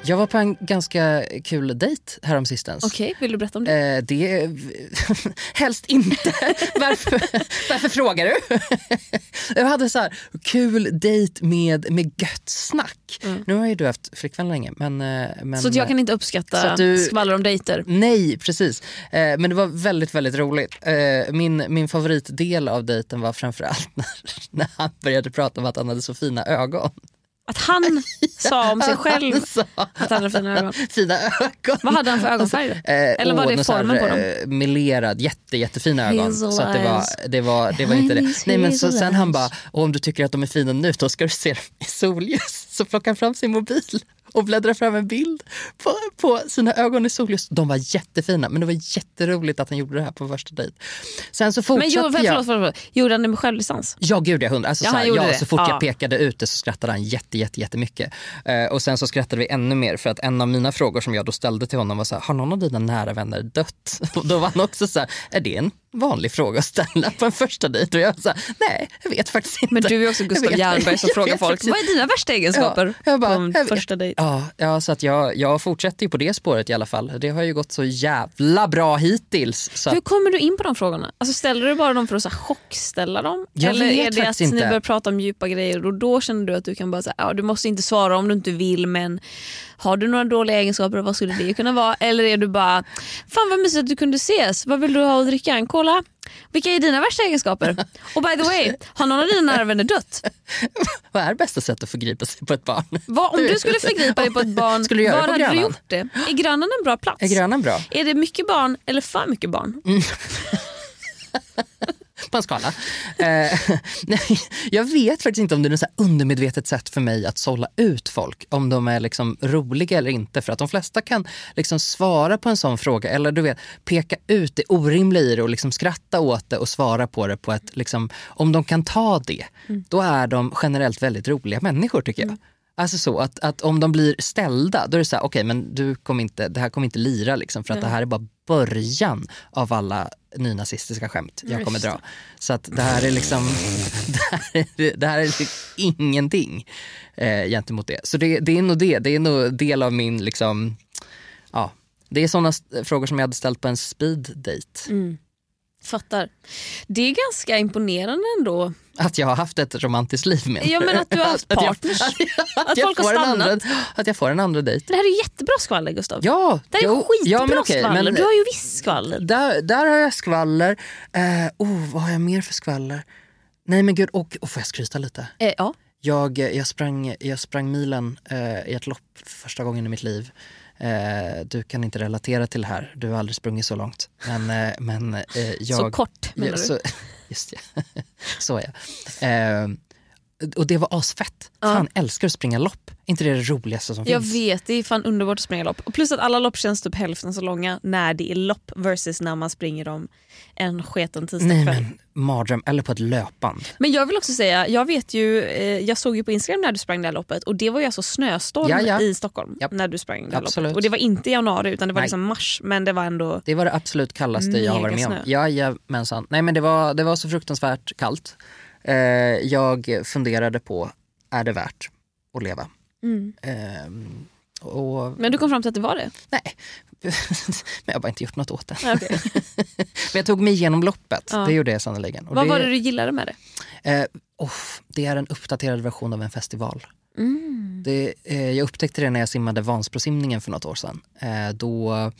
Jag var på en ganska kul dejt häromsistens. Okej, okay, vill du berätta om det? Eh, det helst inte. varför, varför frågar du? Jag hade så här kul dejt med, med gött snack. Mm. Nu har ju du haft flickvän länge. Men, men, så att jag kan inte uppskatta du, skvaller om dejter? Nej, precis. Eh, men det var väldigt, väldigt roligt. Eh, min, min favoritdel av dejten var framförallt när, när han började prata om att han hade så fina ögon. Att han sa om sig själv han sa, att han hade fina ögon. Fina ögon. Vad hade han för ögonfärg? Alltså, eh, Eller var det formen här, på dem? Eh, melerad, jätte, jättefina ögon. Hazel så att det, var, det, var, det var inte det. Nej, men så, sen han bara, och om du tycker att de är fina nu, då ska du se dem i solljus. Så plockar han fram sin mobil och bläddrar fram en bild på, på sina ögon i solljus. De var jättefina, men det var jätteroligt att han gjorde det här på första dejt. Sen så fortsatte men jo, förlåt, jag... Förlåt, förlåt. Gjorde han det med självdistans? Ja, gud, jag hundra. Alltså, ja, så, här, ja, det. så fort ja. jag pekade ut det så skrattade han jätte, jätte, jättemycket. Uh, och sen så skrattade vi ännu mer för att en av mina frågor som jag då ställde till honom var så här, har någon av dina nära vänner dött? Och då var han också så här, är det en vanlig fråga att ställa på en första dejt? Och jag sa, nej, jag vet faktiskt inte. Men du är också Gustav Jernberg som frågar folk, vad är dina värsta egenskaper ja, bara, på en första dejt? Ja, ja, så att jag, jag fortsätter ju på det spåret i alla fall. Det har ju gått så jävla bra hittills. Så. Hur kommer du in på de frågorna? Alltså ställer du bara dem för att så här chockställa dem? Jag Eller vet är det att inte. ni börjar prata om djupa grejer och då känner du att du kan bara säga, ja, du måste inte svara om du inte vill, men har du några dåliga egenskaper, vad skulle det kunna vara? Eller är du bara, fan vad mysigt att du kunde ses, vad vill du ha att dricka? En cola? Vilka är dina värsta egenskaper? Och by the way, har någon av dina nära vänner dött? Vad är bästa sätt att förgripa sig på ett barn? Vad, om du skulle förgripa dig på ett barn, skulle du göra var på hade Grönan? du gjort det? Är Grönan en bra plats? Är Grönan bra? Är det mycket barn eller för mycket barn? Mm. På en skala. Eh, nej, jag vet faktiskt inte om det är något så här undermedvetet sätt för mig att sålla ut folk. Om de är liksom roliga eller inte. För att de flesta kan liksom svara på en sån fråga. Eller du vet, peka ut det orimliga i det och liksom skratta åt det och svara på det på ett liksom, om de kan ta det, mm. då är de generellt väldigt roliga människor tycker jag. Mm. Alltså så att, att om de blir ställda, då är det så här, okej, okay, men du kommer inte, det här kommer inte lira liksom, för att mm. det här är bara början av alla nynazistiska skämt jag kommer dra. Så att det här är liksom det här är, det här är liksom ingenting eh, gentemot det. Så det, det är nog det, det är nog del av min liksom, ja, det är sådana frågor som jag hade ställt på en speed date. Mm. Fattar. Det är ganska imponerande ändå. Att jag har haft ett romantiskt liv med. Ja, men att du har haft partners. Att, jag, att, att jag folk har stannat. Andra, att jag får en andra dejt. Det här är jättebra skvaller, Gustav. Ja. Det här är jo, skitbra ja, men okej, skvaller. Men, du har ju viss skvaller. Där, där har jag skvaller. Eh, oh, vad har jag mer för skvaller? Nej men gud, och, och får jag skryta lite? Eh, ja. Jag, jag, sprang, jag sprang milen eh, i ett lopp första gången i mitt liv. Eh, du kan inte relatera till det här. Du har aldrig sprungit så långt. Men, eh, men eh, jag... Så kort menar ja, du? Så, just det. Så är jag. Eh, och det var asfett. Ja. Fan, älskar att springa lopp. Inte det, det roligaste som jag finns. Jag vet, det är fan underbart att springa lopp. Och plus att alla lopp känns typ hälften så långa när det är lopp versus när man springer dem en sketen tisdagkväll. Nej men, mardröm. Eller på ett löpband. Men jag vill också säga, jag vet ju, eh, jag såg ju på Instagram när du sprang det här loppet. Och det var ju alltså snöstorm ja, ja. i Stockholm Japp. när du sprang det här Absolut. loppet. Och det var inte januari utan det var Nej. liksom mars. Men det var ändå... Det var det absolut kallaste jag har varit med om. Jajamensan. Nej men det var, det var så fruktansvärt kallt. Eh, jag funderade på, är det värt att leva? Mm. Eh, och... Men du kom fram till att det var det? Nej, men jag har bara inte gjort något åt det. Okay. Men jag tog mig igenom loppet, ja. det gjorde jag sannoliken. Och vad det... var det du gillade med det? Eh, oh, det är en uppdaterad version av en festival. Mm. Det, eh, jag upptäckte det när jag simmade Vansbrosimningen för något år sedan. Eh, då...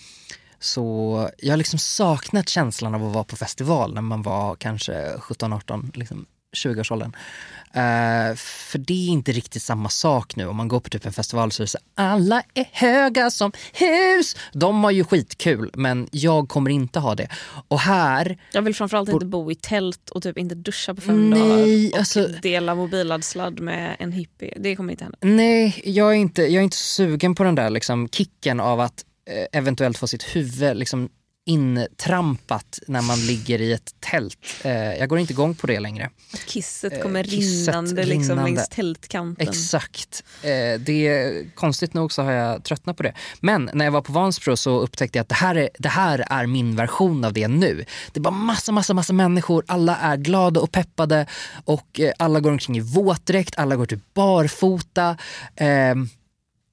Så jag har liksom saknat känslan av att vara på festival när man var kanske sjutton arton, liksom tjugo-årsåldern. Uh, för det är inte riktigt samma sak nu. Om man går på typ en festival så är det så alla är höga som hus. De har ju skitkul, men jag kommer inte ha det. Och här... Jag vill framförallt inte bo i tält och typ inte duscha på fem nej, dagar och alltså... dela mobiladsladd med en hippie. Det kommer inte hända. Nej, jag är inte, jag är inte sugen på den där liksom, kicken av att eh, eventuellt få sitt huvud liksom intrampat när man ligger i ett tält. Eh, jag går inte igång på det längre. Kisset kommer eh, kisset rinnande, liksom rinnande längs tältkanten. Exakt. Eh, det är, konstigt nog så har jag tröttnat på det. Men när jag var på Vansbro så upptäckte jag att det här är, det här är min version av det nu. Det är bara massa, massa, massa människor. Alla är glada och peppade och eh, alla går omkring i våtdräkt. Alla går typ barfota. Eh,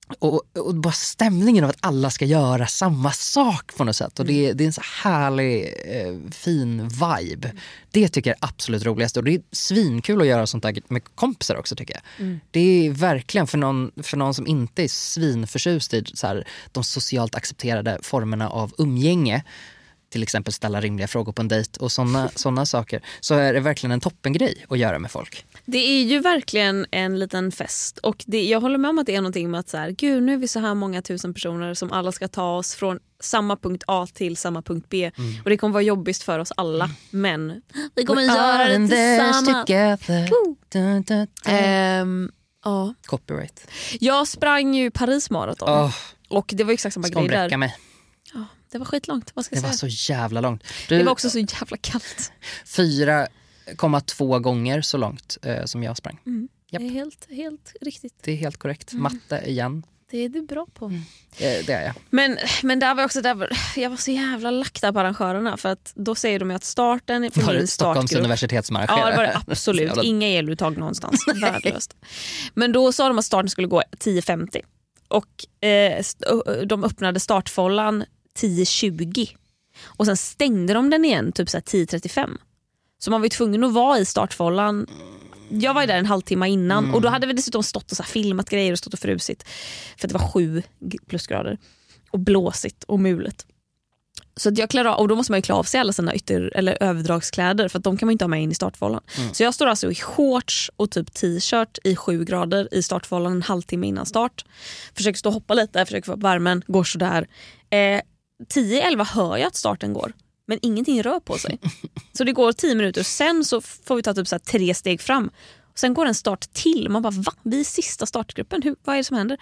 Och, och bara stämningen av att alla ska göra samma sak på något sätt. Och det, det är en så härlig, eh, fin vibe. Det tycker jag är absolut roligast. Och det är svinkul att göra sånt där med kompisar också, tycker jag. Mm. Det är verkligen för någon, för någon som inte är svinförtjust i så här, de socialt accepterade formerna av umgänge. Till exempel ställa rimliga frågor på en dejt och såna, såna saker. Så är det verkligen en toppengrej att göra med folk. Det är ju verkligen en liten fest. Och det, jag håller med om att det är någonting med att så här, gud, nu är vi så här många tusen personer som alla ska ta oss från samma punkt A till samma punkt B. Mm. Och det kommer vara jobbigt för oss alla. Mm. Men vi kommer We're göra det tillsammans. Dun, dun, dun. Um, ja. Copyright. Jag sprang ju Paris maraton. Oh. Och det var exakt samma grej där. Ska mig. Ja, det var skitlångt. Vad ska det jag var säga? så jävla långt. Du, det var också så jävla kallt. fyra komma två gånger så långt eh, som jag sprang. Mm. Det är helt, helt riktigt. Det är helt korrekt. Mm. Matte igen. Det är du bra på. Mm. Eh, det är jag. Men, men där var jag också där, jag var så jävla lackad på arrangörerna. För att då säger de att starten är för min Stockholms startgrupp. universitetsmarsch. Ja, det var det absolut. Inga eluttag någonstans. Värdelöst. Men då sa de att starten skulle gå tio femtio. Och eh, de öppnade startfållan tio tjugo. Och sen stängde de den igen typ så här tio trettiofem. Så man var ju tvungen att vara i startfållan. Jag var ju där en halvtimme innan. Mm. Och då hade vi dessutom stått och så här filmat grejer och stått och frusit. För att det var sju plusgrader. Och blåsigt och mulet. Så att jag klarar av, och då måste man ju klä av sig alla sina ytter eller överdragskläder. För att de kan man inte ha med in i startfållan. Mm. Så jag står alltså i shorts och typ t-shirt i sju grader i startfållan en halvtimme innan start. Försöker stå och hoppa lite, försöker få upp värmen, går så där. Eh, tio elva hör jag att starten går. Men ingenting rör på sig. Så det går tio minuter och sen så får vi ta typ så här tre steg fram. Och sen går en start till. Man bara, va? Vi är sista startgruppen. Hur, vad är det som händer?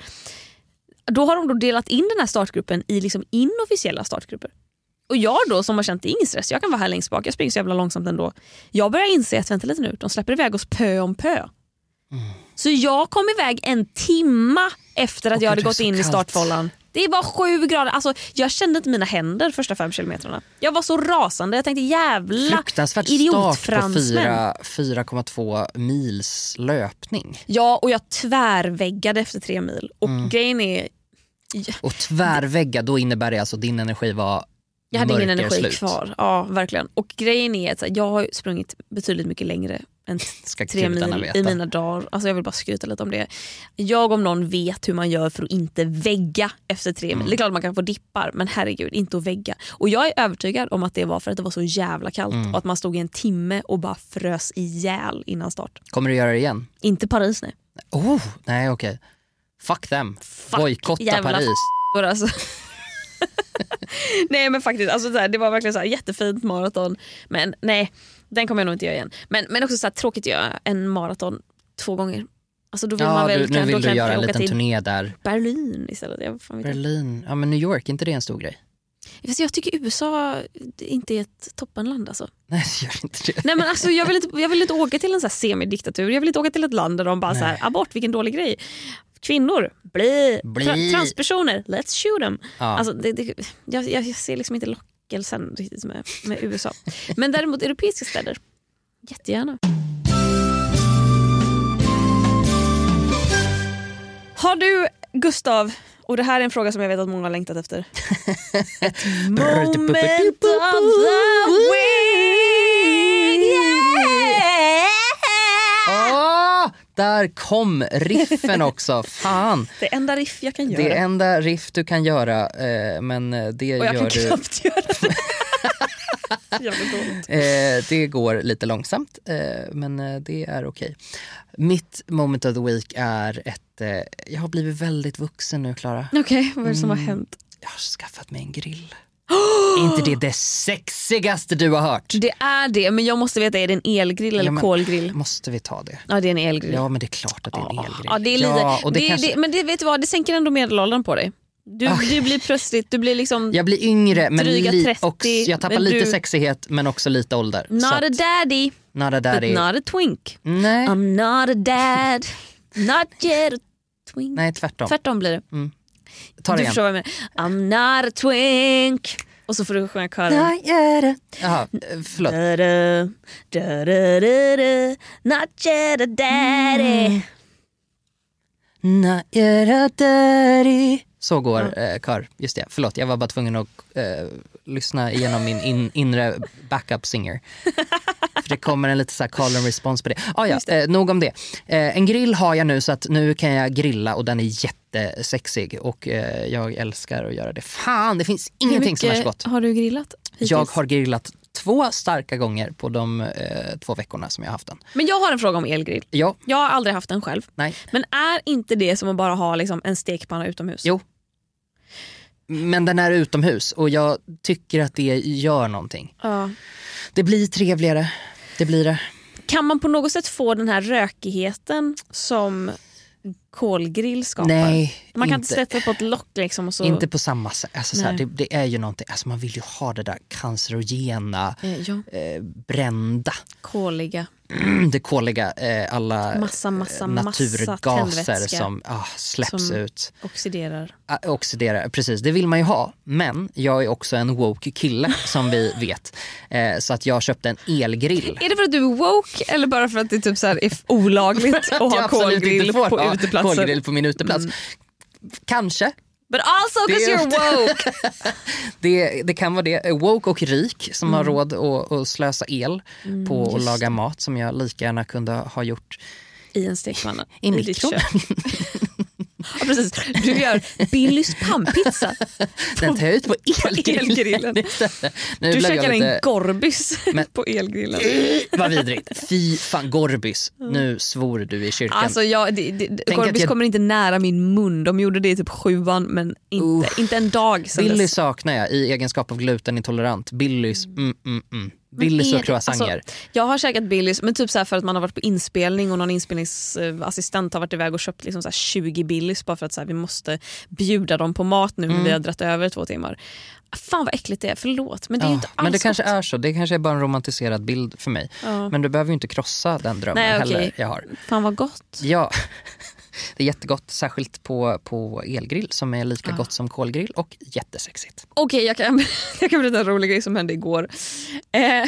Då har de då delat in den här startgruppen i liksom inofficiella startgrupper. Och jag då som har känt det, ingen stress. Jag kan vara här längst bak. Jag springer så jävla långsamt ändå. Jag börjar inse att vänta lite nu. De släpper iväg oss pö om pö. Mm. Så jag kom iväg en timma efter att och jag hade gått in kallt. I startfållan. Det var sju grader. Alltså, jag kände inte mina händer första fem kilometrarna. Jag var så rasande. Jag tänkte jävla fruktansvärt start på fyra komma två mils löpning. Ja, och jag tvärväggade efter tre mil. Och mm. grejen är... Och tvärvägga, då innebär det alltså att din energi var jag hade ingen energi slut. Kvar. Ja, verkligen. Och grejen är att jag har sprungit betydligt mycket längre än Ska tre mil i mina dagar. Alltså jag vill bara skryta lite om det. Jag om någon vet hur man gör för att inte vägga efter tre mil. Mm. Det är klart att man kan få dippar, men herregud, inte att vägga. Och jag är övertygad om att det var för att det var så jävla kallt. Mm. Och att man stod i en timme och bara frös ihjäl innan start. Kommer du göra det igen? Inte Paris, nej. Oh, nej okej. Okay. Fuck them. Bojkotta Paris. F- alltså. Nej men faktiskt alltså, så här, det var verkligen så här, jättefint maraton. Men nej, den kommer jag nog inte göra igen. Men, men också så här, tråkigt att göra en maraton två gånger. Alltså då vill ja, man väl, du, nu kan, vill då du kan göra en åka liten till turné där. Berlin istället. Jag fan vet Berlin, inte. Ja men New York, inte det en stor grej? Jag tycker U S A inte är ett toppenland alltså. Nej, det gör inte det. Nej men alltså jag vill inte, jag vill inte åka till en så här semidiktatur. Jag vill inte åka till ett land där de bara nej. Så här, abort, vilken dålig grej. Kvinnor, bli, bli. Tra- transpersoner, let's shoot them. Ja. Alltså, det, det, jag, jag ser liksom inte lockelsen riktigt med, med U S A. Men däremot europeiska städer, jättegärna. Har du, Gustav, och det här är en fråga som jag vet att många har längtat efter. Ett moment of the week, yeah! Oh, där kom riffen också, fan. Det enda riff jag kan göra. Det enda riff du kan göra, eh, men det och jag gör kan du... knappt göra det. eh, det går lite långsamt, eh, men det är okej. Mitt moment of the week är ett... Eh, jag har blivit väldigt vuxen nu, Klara. Okej, okay, vad är det som har hänt? Jag har skaffat mig en grill. Oh! Inte det det sexigaste du har hört? Det är det, men jag måste veta, är det en elgrill eller ja, kolgrill? Måste vi ta det? Ja, det är en elgrill. Ja, men det är klart att det är en elgrill. Ja, det är lite, ja, och det det, kanske... det, men det, vet du vad, det sänker ändå medelåldern på dig. Du, oh. du blir plötsligt, du blir liksom jag blir yngre, men li- trettio, också, jag tappar lite du... sexighet, men också lite ålder. Not så a att, daddy, not a daddy. but not a twink. Nej. I'm not a dad, not yet a twink. Nej, tvärtom. Tvärtom blir det. Mm. Ta det du igen. förstår vad jag menar. I'm not a twink. Och så får du sjunga kören. Jaha, förlåt. Da, da, da, da, da, da, not yet a daddy. Mm. Na era daddy. Så går ja. eh, kör. Just det, förlåt. Jag var bara tvungen att eh, lyssna igenom min in, inre backup singer. För det kommer en lite så här call and response på det. Ah, ja, eh, nog om det. Eh, en grill har jag nu så att nu kan jag grilla och den är jättesexig. Och eh, jag älskar att göra det. Fan, det finns ingenting som är så gott. Har du grillat hittills? Jag har grillat två starka gånger på de eh, två veckorna som jag har haft den. Men jag har en fråga om elgrill. Ja. Jag har aldrig haft den själv. Nej. Men är inte det som att bara ha liksom, en stekpanna utomhus? Jo. Men den är utomhus och jag tycker att det gör någonting. Ja. Det blir trevligare. Det blir det. Kan man på något sätt få den här rökigheten som kolgrill skapar? Nej, man kan inte, inte sätta på ett lock liksom och så... Inte på samma sätt. Alltså, så här, det, det är ju någonting. Alltså, man vill ju ha det där cancerogena, eh, ja. eh, brända. Koliga. Det koliga, eh, alla massa, massa, naturgaser massa som ah, släpps som ut. Oxiderar. Ah, oxiderar, precis. Det vill man ju ha. Men jag är också en woke kille som vi vet. Eh, så att jag köpte en elgrill. Är det för att du är woke eller bara för att det typ så här är olagligt att ha kolgrill på ha uteplatser? Kolgrill på min uteplats. Mm. Kanske. But also because you're woke. det, det kan vara det. Woke och rik som mm. har råd att, att slösa el mm, på att laga mat som jag lika gärna kunde ha gjort i en stekpanna. I, I mikron. Ja, precis. Du gör Billys pannpizza. Den tar jag ut på elgrillen. elgrillen. Du käkar lite... en Gorbis Men... på elgrillen. Vad vidrigt. Fy fan, Gorbis. Nu svor du i kyrkan. Alltså, jag, det, det, Gorbis jag... kommer inte nära min mun. De gjorde det i typ sjuan, men inte, uh, inte en dag sedan. Billy saknar jag i egenskap av glutenintolerant. Billys, mm, mm, mm. Billys och croissanter. Alltså, jag har käkat Billys, men typ så här för att man har varit på inspelning och någon inspelningsassistent har varit iväg och köpt liksom så här tjugo Billys bara för att så här, vi måste bjuda dem på mat nu när mm. vi har dratt över två timmar. Fan vad äckligt det är, förlåt. Men det är ja, inte alls men det kanske gott. är så. Det kanske är bara en romantiserad bild för mig. Ja. Men du behöver ju inte krossa den drömmen. Nej, heller okay. jag har. Fan vad gott. Ja. Det är jättegott, särskilt på, på elgrill som är lika ah. gott som kolgrill och jättesexigt. Okej, okay, jag kan, jag kan berätta en rolig grej som hände igår. Eh, Okej.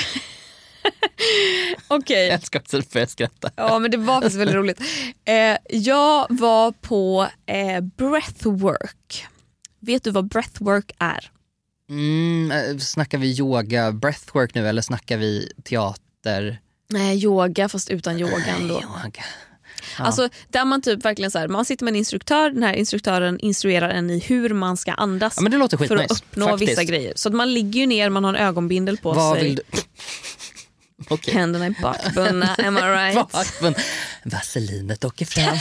Okay. Jag älskar att du börjar skratta. Ja, men det var faktiskt väldigt roligt. Eh, jag var på eh, breathwork. Vet du vad breathwork är? Mm, snackar vi yoga breathwork nu eller snackar vi teater? Nej, yoga fast utan yogan då. Yoga. Ja. Alltså där man typ verkligen så här, man sitter med en instruktör, den här instruktören instruerar en i hur man ska andas ja, men det låter för nice, att uppnå faktiskt. vissa grejer. Så att man ligger ju ner, man har en ögonbindel på Vad sig. Vill du? Okay. Händerna i bakbundna, am I right? Bakbund. Vaselinet åker fram.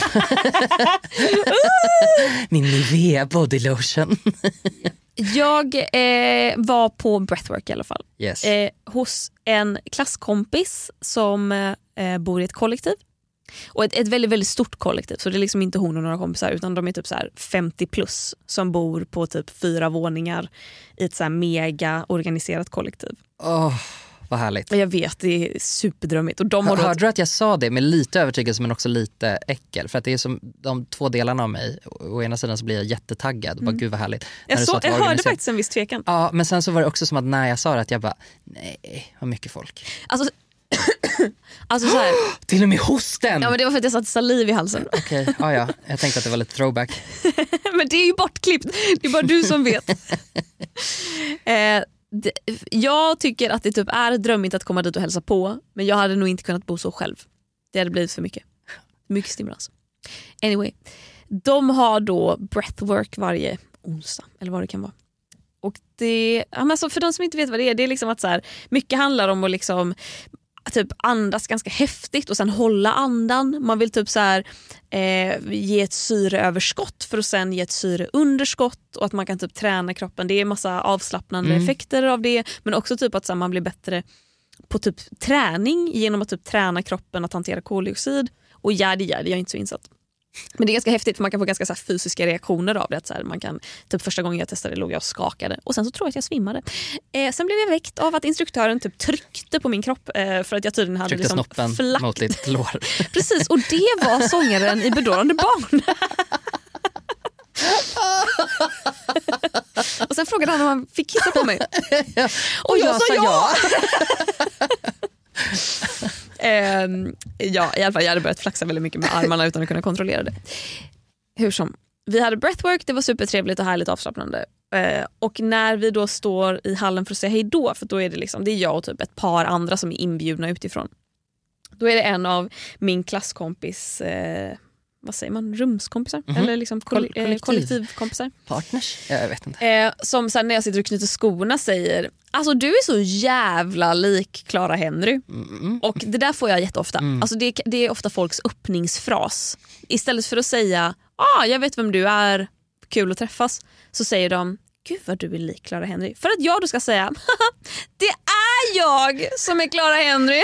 Min Nivea body lotion. Jag eh, var på breathwork i alla fall. Yes. Eh, hos en klasskompis som eh, bor i ett kollektiv. Och ett, ett väldigt, väldigt stort kollektiv. Så det är liksom inte hon och några kompisar utan de är typ så här femtio plus som bor på typ fyra våningar i ett så här mega organiserat kollektiv. Åh, oh, vad härligt. Jag vet, det är superdrömmigt. Och de Hör, hörde du att jag sa det med lite övertygelse men också lite äckel? För att det är som de två delarna av mig. Å ena sidan så blir jag jättetaggad. Mm. Bara, gud vad härligt. Jag, så, jag hörde faktiskt en viss tvekan. Ja, men sen så var det också som att när jag sa det att jag bara, nej, vad mycket folk. Alltså... Alltså så här, till och med hosten. Ja, men det var för att jag satte saliv i halsen. Okej, okay, ja, ja. Jag tänkte att det var lite throwback. Men det är ju bortklippt. Det är bara du som vet. eh, det, jag tycker att det typ är drömmigt att komma dit och hälsa på. Men jag hade nog inte kunnat bo så själv. Det hade blivit för mycket. Mycket stimulans. Anyway, de har då breathwork varje onsdag. Eller vad det kan vara. Och det, alltså för de som inte vet vad det är, det är liksom att så här, mycket handlar om att liksom typ andas ganska häftigt och sen hålla andan. Man vill typ så här eh, ge ett syreöverskott för att sen ge ett syreunderskott och att man kan typ träna kroppen. Det är en massa avslappnande mm. effekter av det, men också typ att så här, man blir bättre på typ träning genom att typ träna kroppen att hantera koldioxid. Och ja, det gör det, jag är inte så insatt. Men det är ganska häftigt för man kan få ganska så här fysiska reaktioner av det. Att så här, man kan, typ första gången jag testade låg jag och skakade. Och sen så tror jag att jag svimmade. Eh, sen blev jag väckt av att instruktören typ tryckte på min kropp. Eh, för att jag tydligen hade tryckte liksom snoppen flackt. Mot ditt lår. Precis, och det var sångaren i Bedårande barn. Och sen frågade han om han fick kissa på mig. Och, och jag, jag sa ja. ja. Um, ja, i alla fall jag hade börjat flaxa väldigt mycket med armarna utan att kunna kontrollera det. hur som, vi hade breathwork, det var supertrevligt och härligt avslappnande. Eh, och när vi då står i hallen för att säga hej då, för då är det liksom, det är jag och typ ett par andra som är inbjudna utifrån. Då är det en av min klasskompis, eh, vad säger man, rumskompisar? Mm-hmm. Eller liksom koll- Kollektiv. kollektivkompisar. Partners? Jag vet inte. Eh, som sen när jag sitter och knyter skorna säger, alltså du är så jävla lik Clara Henry. Mm. Och det där får jag jätteofta. Mm. Alltså det, det är ofta folks öppningsfras. Istället för att säga, ah, jag vet vem du är, kul att träffas, så säger de, gud vad du är lik Clara Henry. För att jag då ska säga, det är jag som är Clara Henry.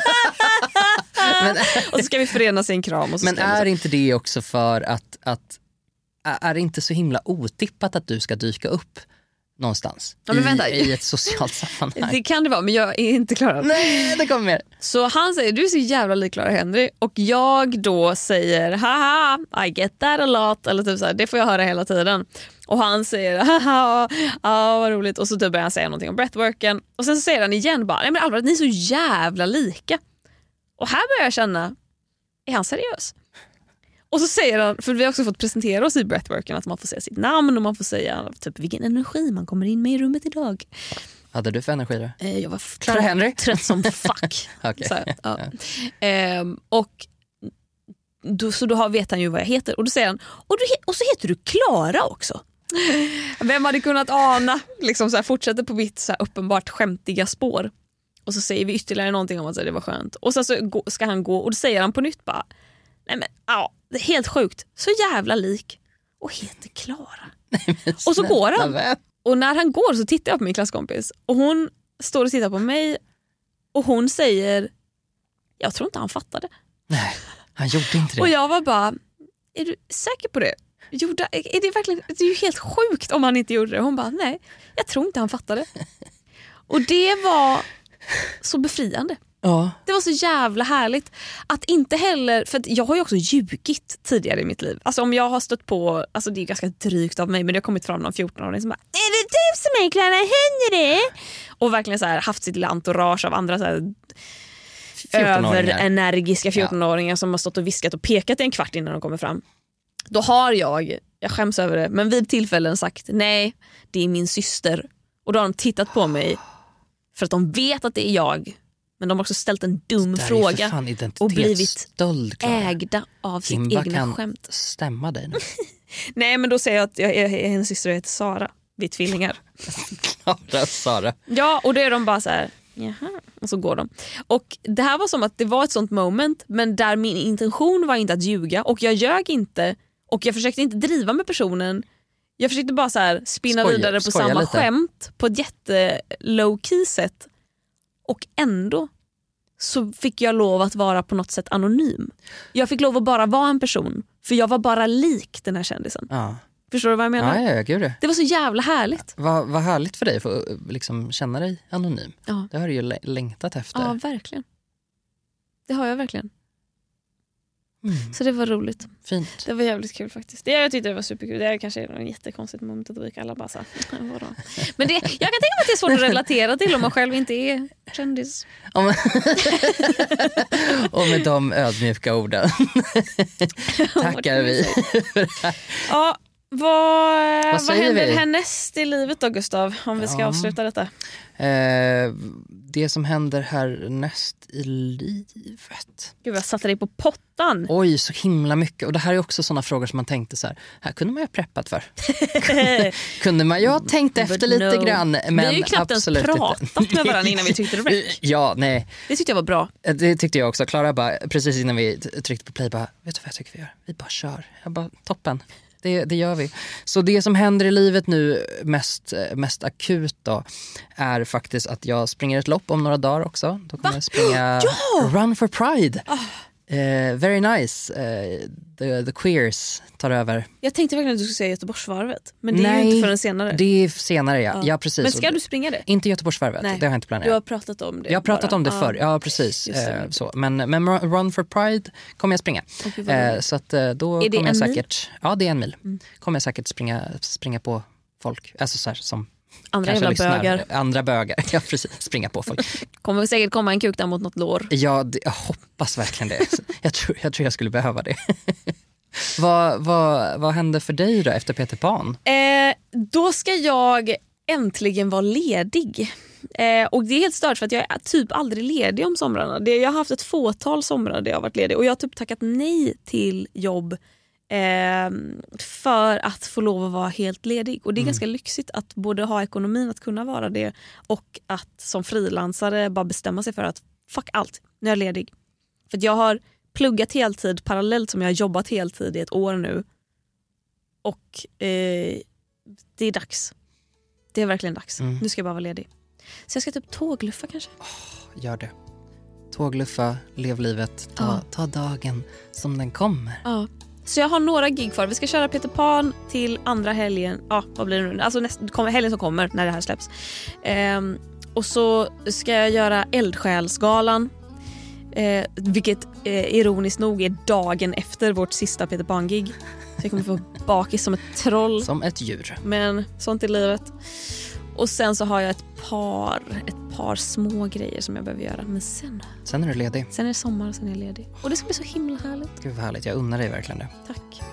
Men, och så ska vi förenas i en kram. Och så men ska är vi inte det också för att, att är det inte så himla otippat att du ska dyka upp någonstans ja, men vänta. I, i ett socialt sammanhang? Det kan det vara, men jag är inte Clara. Nej, det kommer mer. Så han säger, du är så jävla lik Clara Henry. Och jag då säger, haha, I get that a lot. Eller typ så här, det får jag höra hela tiden. Och han säger, haha, ja, vad roligt. Och så typ börjar han säga någonting om breathworken. Och sen så säger han igen bara, nej men allvarligt, ni är så jävla lika. Och här börjar jag känna, är han seriös? Och så säger han, för vi har också fått presentera oss i breathworken, att man får säga sitt namn och man får säga typ vilken energi man kommer in med i rummet idag. Hade du för energi då? Eh, jag var Clara Henry? trött som fuck. Okay. Så, ja. Ja. Ehm, och då, så då har, vet han ju vad jag heter. Och då säger han, och, du, och så heter du Clara också. Vem hade kunnat ana? Liksom så här, fortsätter på mitt så här, uppenbart skämtiga spår. Och så säger vi ytterligare någonting om att det var skönt. Och sen så ska han gå, och då säger han på nytt bara, nej men ja, det är helt sjukt. Så jävla lik. Och heter Clara. Och så går han. Vän. Och när han går så tittar jag på min klasskompis. Och hon står och tittar på mig. Och hon säger, jag tror inte han fattade. Nej, han gjorde inte det. Och jag var bara, är du säker på det? Gjorde, är det verkligen, det är ju helt sjukt om han inte gjorde det. Och hon bara, nej, jag tror inte han fattade. Och det var så befriande. Ja. Det var så jävla härligt att inte heller, för att jag har ju också ljugit tidigare i mitt liv. Alltså om jag har stött på, alltså det är ganska drygt av mig, men det har kommit fram någon fjorton-åring som bara, är det du som är Clara Henry? Och verkligen så här haft sitt lilla entourage av andra så här överenergiska fjorton-åringar som har stått och viskat och pekat i en kvart innan de kommer fram. Då har jag, jag skäms över det, men vid tillfällen sagt, nej, det är min syster. Och då har de tittat på mig för att de vet att det är jag. Men de har också ställt en dum fråga och blivit stöld, ägda av sitt Kimba egna kan skämt. Stämma dig nu. Nej, men då säger jag att jag är, hennes syster heter Sara. Vi är tvillingar. Klara Sara. Ja, och då är de bara så här, jaha. Och så går de. Och det här var som att det var ett sånt moment, men där min intention var inte att ljuga. Och jag ljög inte. Och jag försökte inte driva med personen. Jag försökte bara så här spinna skoja, vidare på samma lite. Skämt på ett jätte low key sätt. Och ändå så fick jag lov att vara på något sätt anonym. Jag fick lov att bara vara en person. För jag var bara lik den här kändisen. Ja. Förstår du vad jag menar? Ja, ja, gud det. Det var så jävla härligt. Vad va härligt för dig för att liksom känna dig anonym. Ja. Det har du ju längtat efter. Ja, verkligen. Det har jag verkligen. Mm. Så det var roligt. Fint. Det var jävligt kul faktiskt. Det, jag tyckte det var superkul. Det är kanske en jättekonstigt moment att vi alla bara så här, vadå? Men det, jag kan tänka mig att det är svårt att relatera till om man själv inte är kändis. Och med de ödmjuka orden tackar vi. Ja, vad, vad, vad händer vi? härnäst i livet då, Gustav? Om vi ska ja. avsluta detta. Eh, det som händer härnäst i livet. Gud, jag satte dig på pottan. Oj, så himla mycket. Och det här är också såna frågor som man tänkte så här, här kunde man ju ha preppat för. Kunde man ju ha tänkt efter But lite no. grann. Men vi har ju knappt ens pratat inte. med varandra innan vi tryckte räck. Ja, nej. Det tyckte jag var bra. Det tyckte jag också. Klara bara, precis innan vi tryckte på play, bara, vet du vad jag tycker vi gör? Vi bara kör. Jag bara, toppen. Det, det gör vi. Så det som händer i livet nu mest, mest akut då är faktiskt att jag springer ett lopp om några dagar också. Då kommer Va? jag springa ja! Run for Pride. Oh. Uh, very nice. Uh, the, the queers tar över. Jag tänkte verkligen att du skulle säga Göteborgsvarvet. Men det Nej, är ju inte förrän senare. Det är senare, ja. ja. ja precis. Men ska du springa det? Inte Göteborgsvarvet, Nej. det har jag inte planerat. Du har pratat om det. Jag har pratat bara. om det förr, ja precis. Uh, så. Men, men Run for Pride kommer jag springa. Uh, så att, uh, då är det kommer jag en säkert... Mil? Ja, det är en mil. Mm. Kommer jag säkert springa, springa på folk. Alltså så här, som... Andra jävla bögar. Andra bögar, ja precis, springa på folk. Kommer säkert komma en kuk där mot något lår. Ja, det, jag hoppas verkligen det. Jag tror, jag tror jag skulle behöva det. vad, vad, vad hände för dig då efter Peter Pan? Eh, då ska jag äntligen vara ledig. Eh, och det är helt stört för att jag är typ aldrig ledig om somrarna. Det, jag har haft ett fåtal somrar där jag har varit ledig. Och jag har typ tackat nej till jobb eh, för att få lov att vara helt ledig. Och det är mm. ganska lyxigt att både ha ekonomin att kunna vara det och att som frilansare bara bestämma sig för att fuck allt, nu är jag ledig. För att jag har pluggat heltid parallellt som jag har jobbat heltid i ett år nu. Och eh, det är dags. Det är verkligen dags. Mm. Nu ska jag bara vara ledig. Så jag ska typ tågluffa kanske. Oh, gör det. Tågluffa, lev livet, ta, ja. ta dagen som den kommer. Ja. Så jag har några gig kvar. Vi ska köra Peter Pan till andra helgen. Ja, vad blir det nu? Alltså näst, helgen som kommer när det här släpps. Ehm, och så ska jag göra Eldsjälsgalan. Eh, vilket eh, ironiskt nog är dagen efter vårt sista Peter Pan-gig. Så jag kommer få bakis som ett troll. Som ett djur. Men sånt är livet. Och sen så har jag ett par ett par små grejer som jag behöver göra. Men sen... Sen är du ledig. Sen är det sommar och sen är jag ledig. Och det ska bli så himla härligt. Gud vad härligt, jag unnar dig verkligen det. Tack.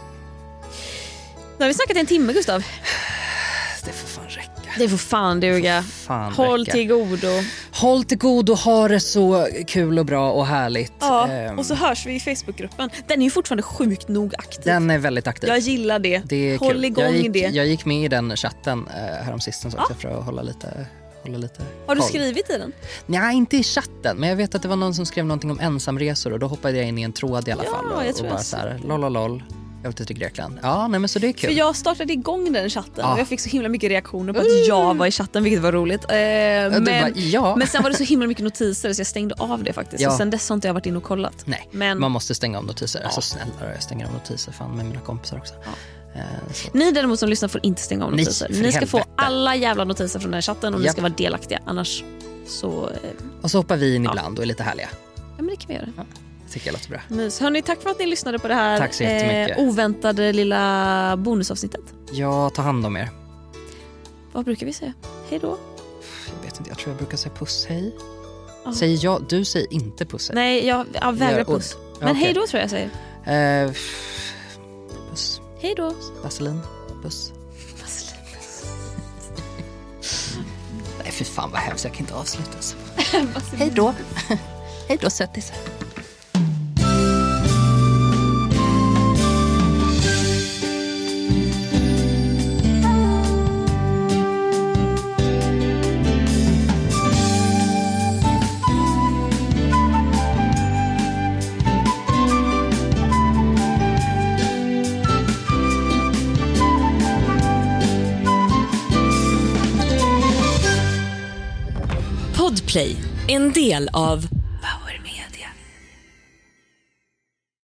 Nu har vi snackat en timme, Gustav. Det får fan räcka. Det får fan duga. Fan Håll räcka. till godo. Håll till godo, ha det så kul och bra och härligt. Ja, och så hörs vi i Facebookgruppen. Den är ju fortfarande sjukt nog aktiv. Den är väldigt aktiv. Jag gillar det. Det är Håll kul. igång jag gick, det. Jag gick med i den chatten äh, häromsistens också ja. för att hålla lite... Lite har du koll. Skrivit i den? Nej, inte i chatten. Men jag vet att det var någon som skrev någonting om ensamresor. Och då hoppade jag in i en tråd i alla ja, fall. Och, jag tror och bara jag så här, lololol. Jag åkte till Grekland. Ja, nej, men så det är kul. För jag startade igång den chatten. Ja. Och jag fick så himla mycket reaktioner på att mm. jag var i chatten. Vilket var roligt. Eh, men, bara, ja. men sen var det så himla mycket notiser. Så jag stängde av det faktiskt. Ja. Och sen dess har inte jag varit in och kollat. Nej, men, man måste stänga av notiser. Ja. Alltså snälla, jag stänger av notiser fan med mina kompisar också. Ja. Så. Ni däremot som lyssnar får inte stänga av notiser. Nej, ni ska helvete. få alla jävla notiser från den här chatten. Och Japp. ni ska vara delaktiga. Annars så... Eh, och så hoppar vi in ja. ibland och är lite härliga. Ja, men det kan vi göra. Ja. Tycker jag låter bra. Mys. Hörrni, tack för att ni lyssnade på det här tack så jättemycket. eh, oväntade lilla bonusavsnittet. Ja, ta hand om er. Vad brukar vi säga? Hej då. Jag vet inte, jag tror jag brukar säga puss, hej. Oh. Säger jag, du säger inte puss, hej. Nej, jag, jag vägrar puss. Men okay. hej då tror jag säger. Uh, puss. Hej då. Vaselin, puss. Vaselin, puss. Nej, för fan vad hemskt, jag kan inte avsluta så. Hej då. Hej då, söttis. Podplay, en del av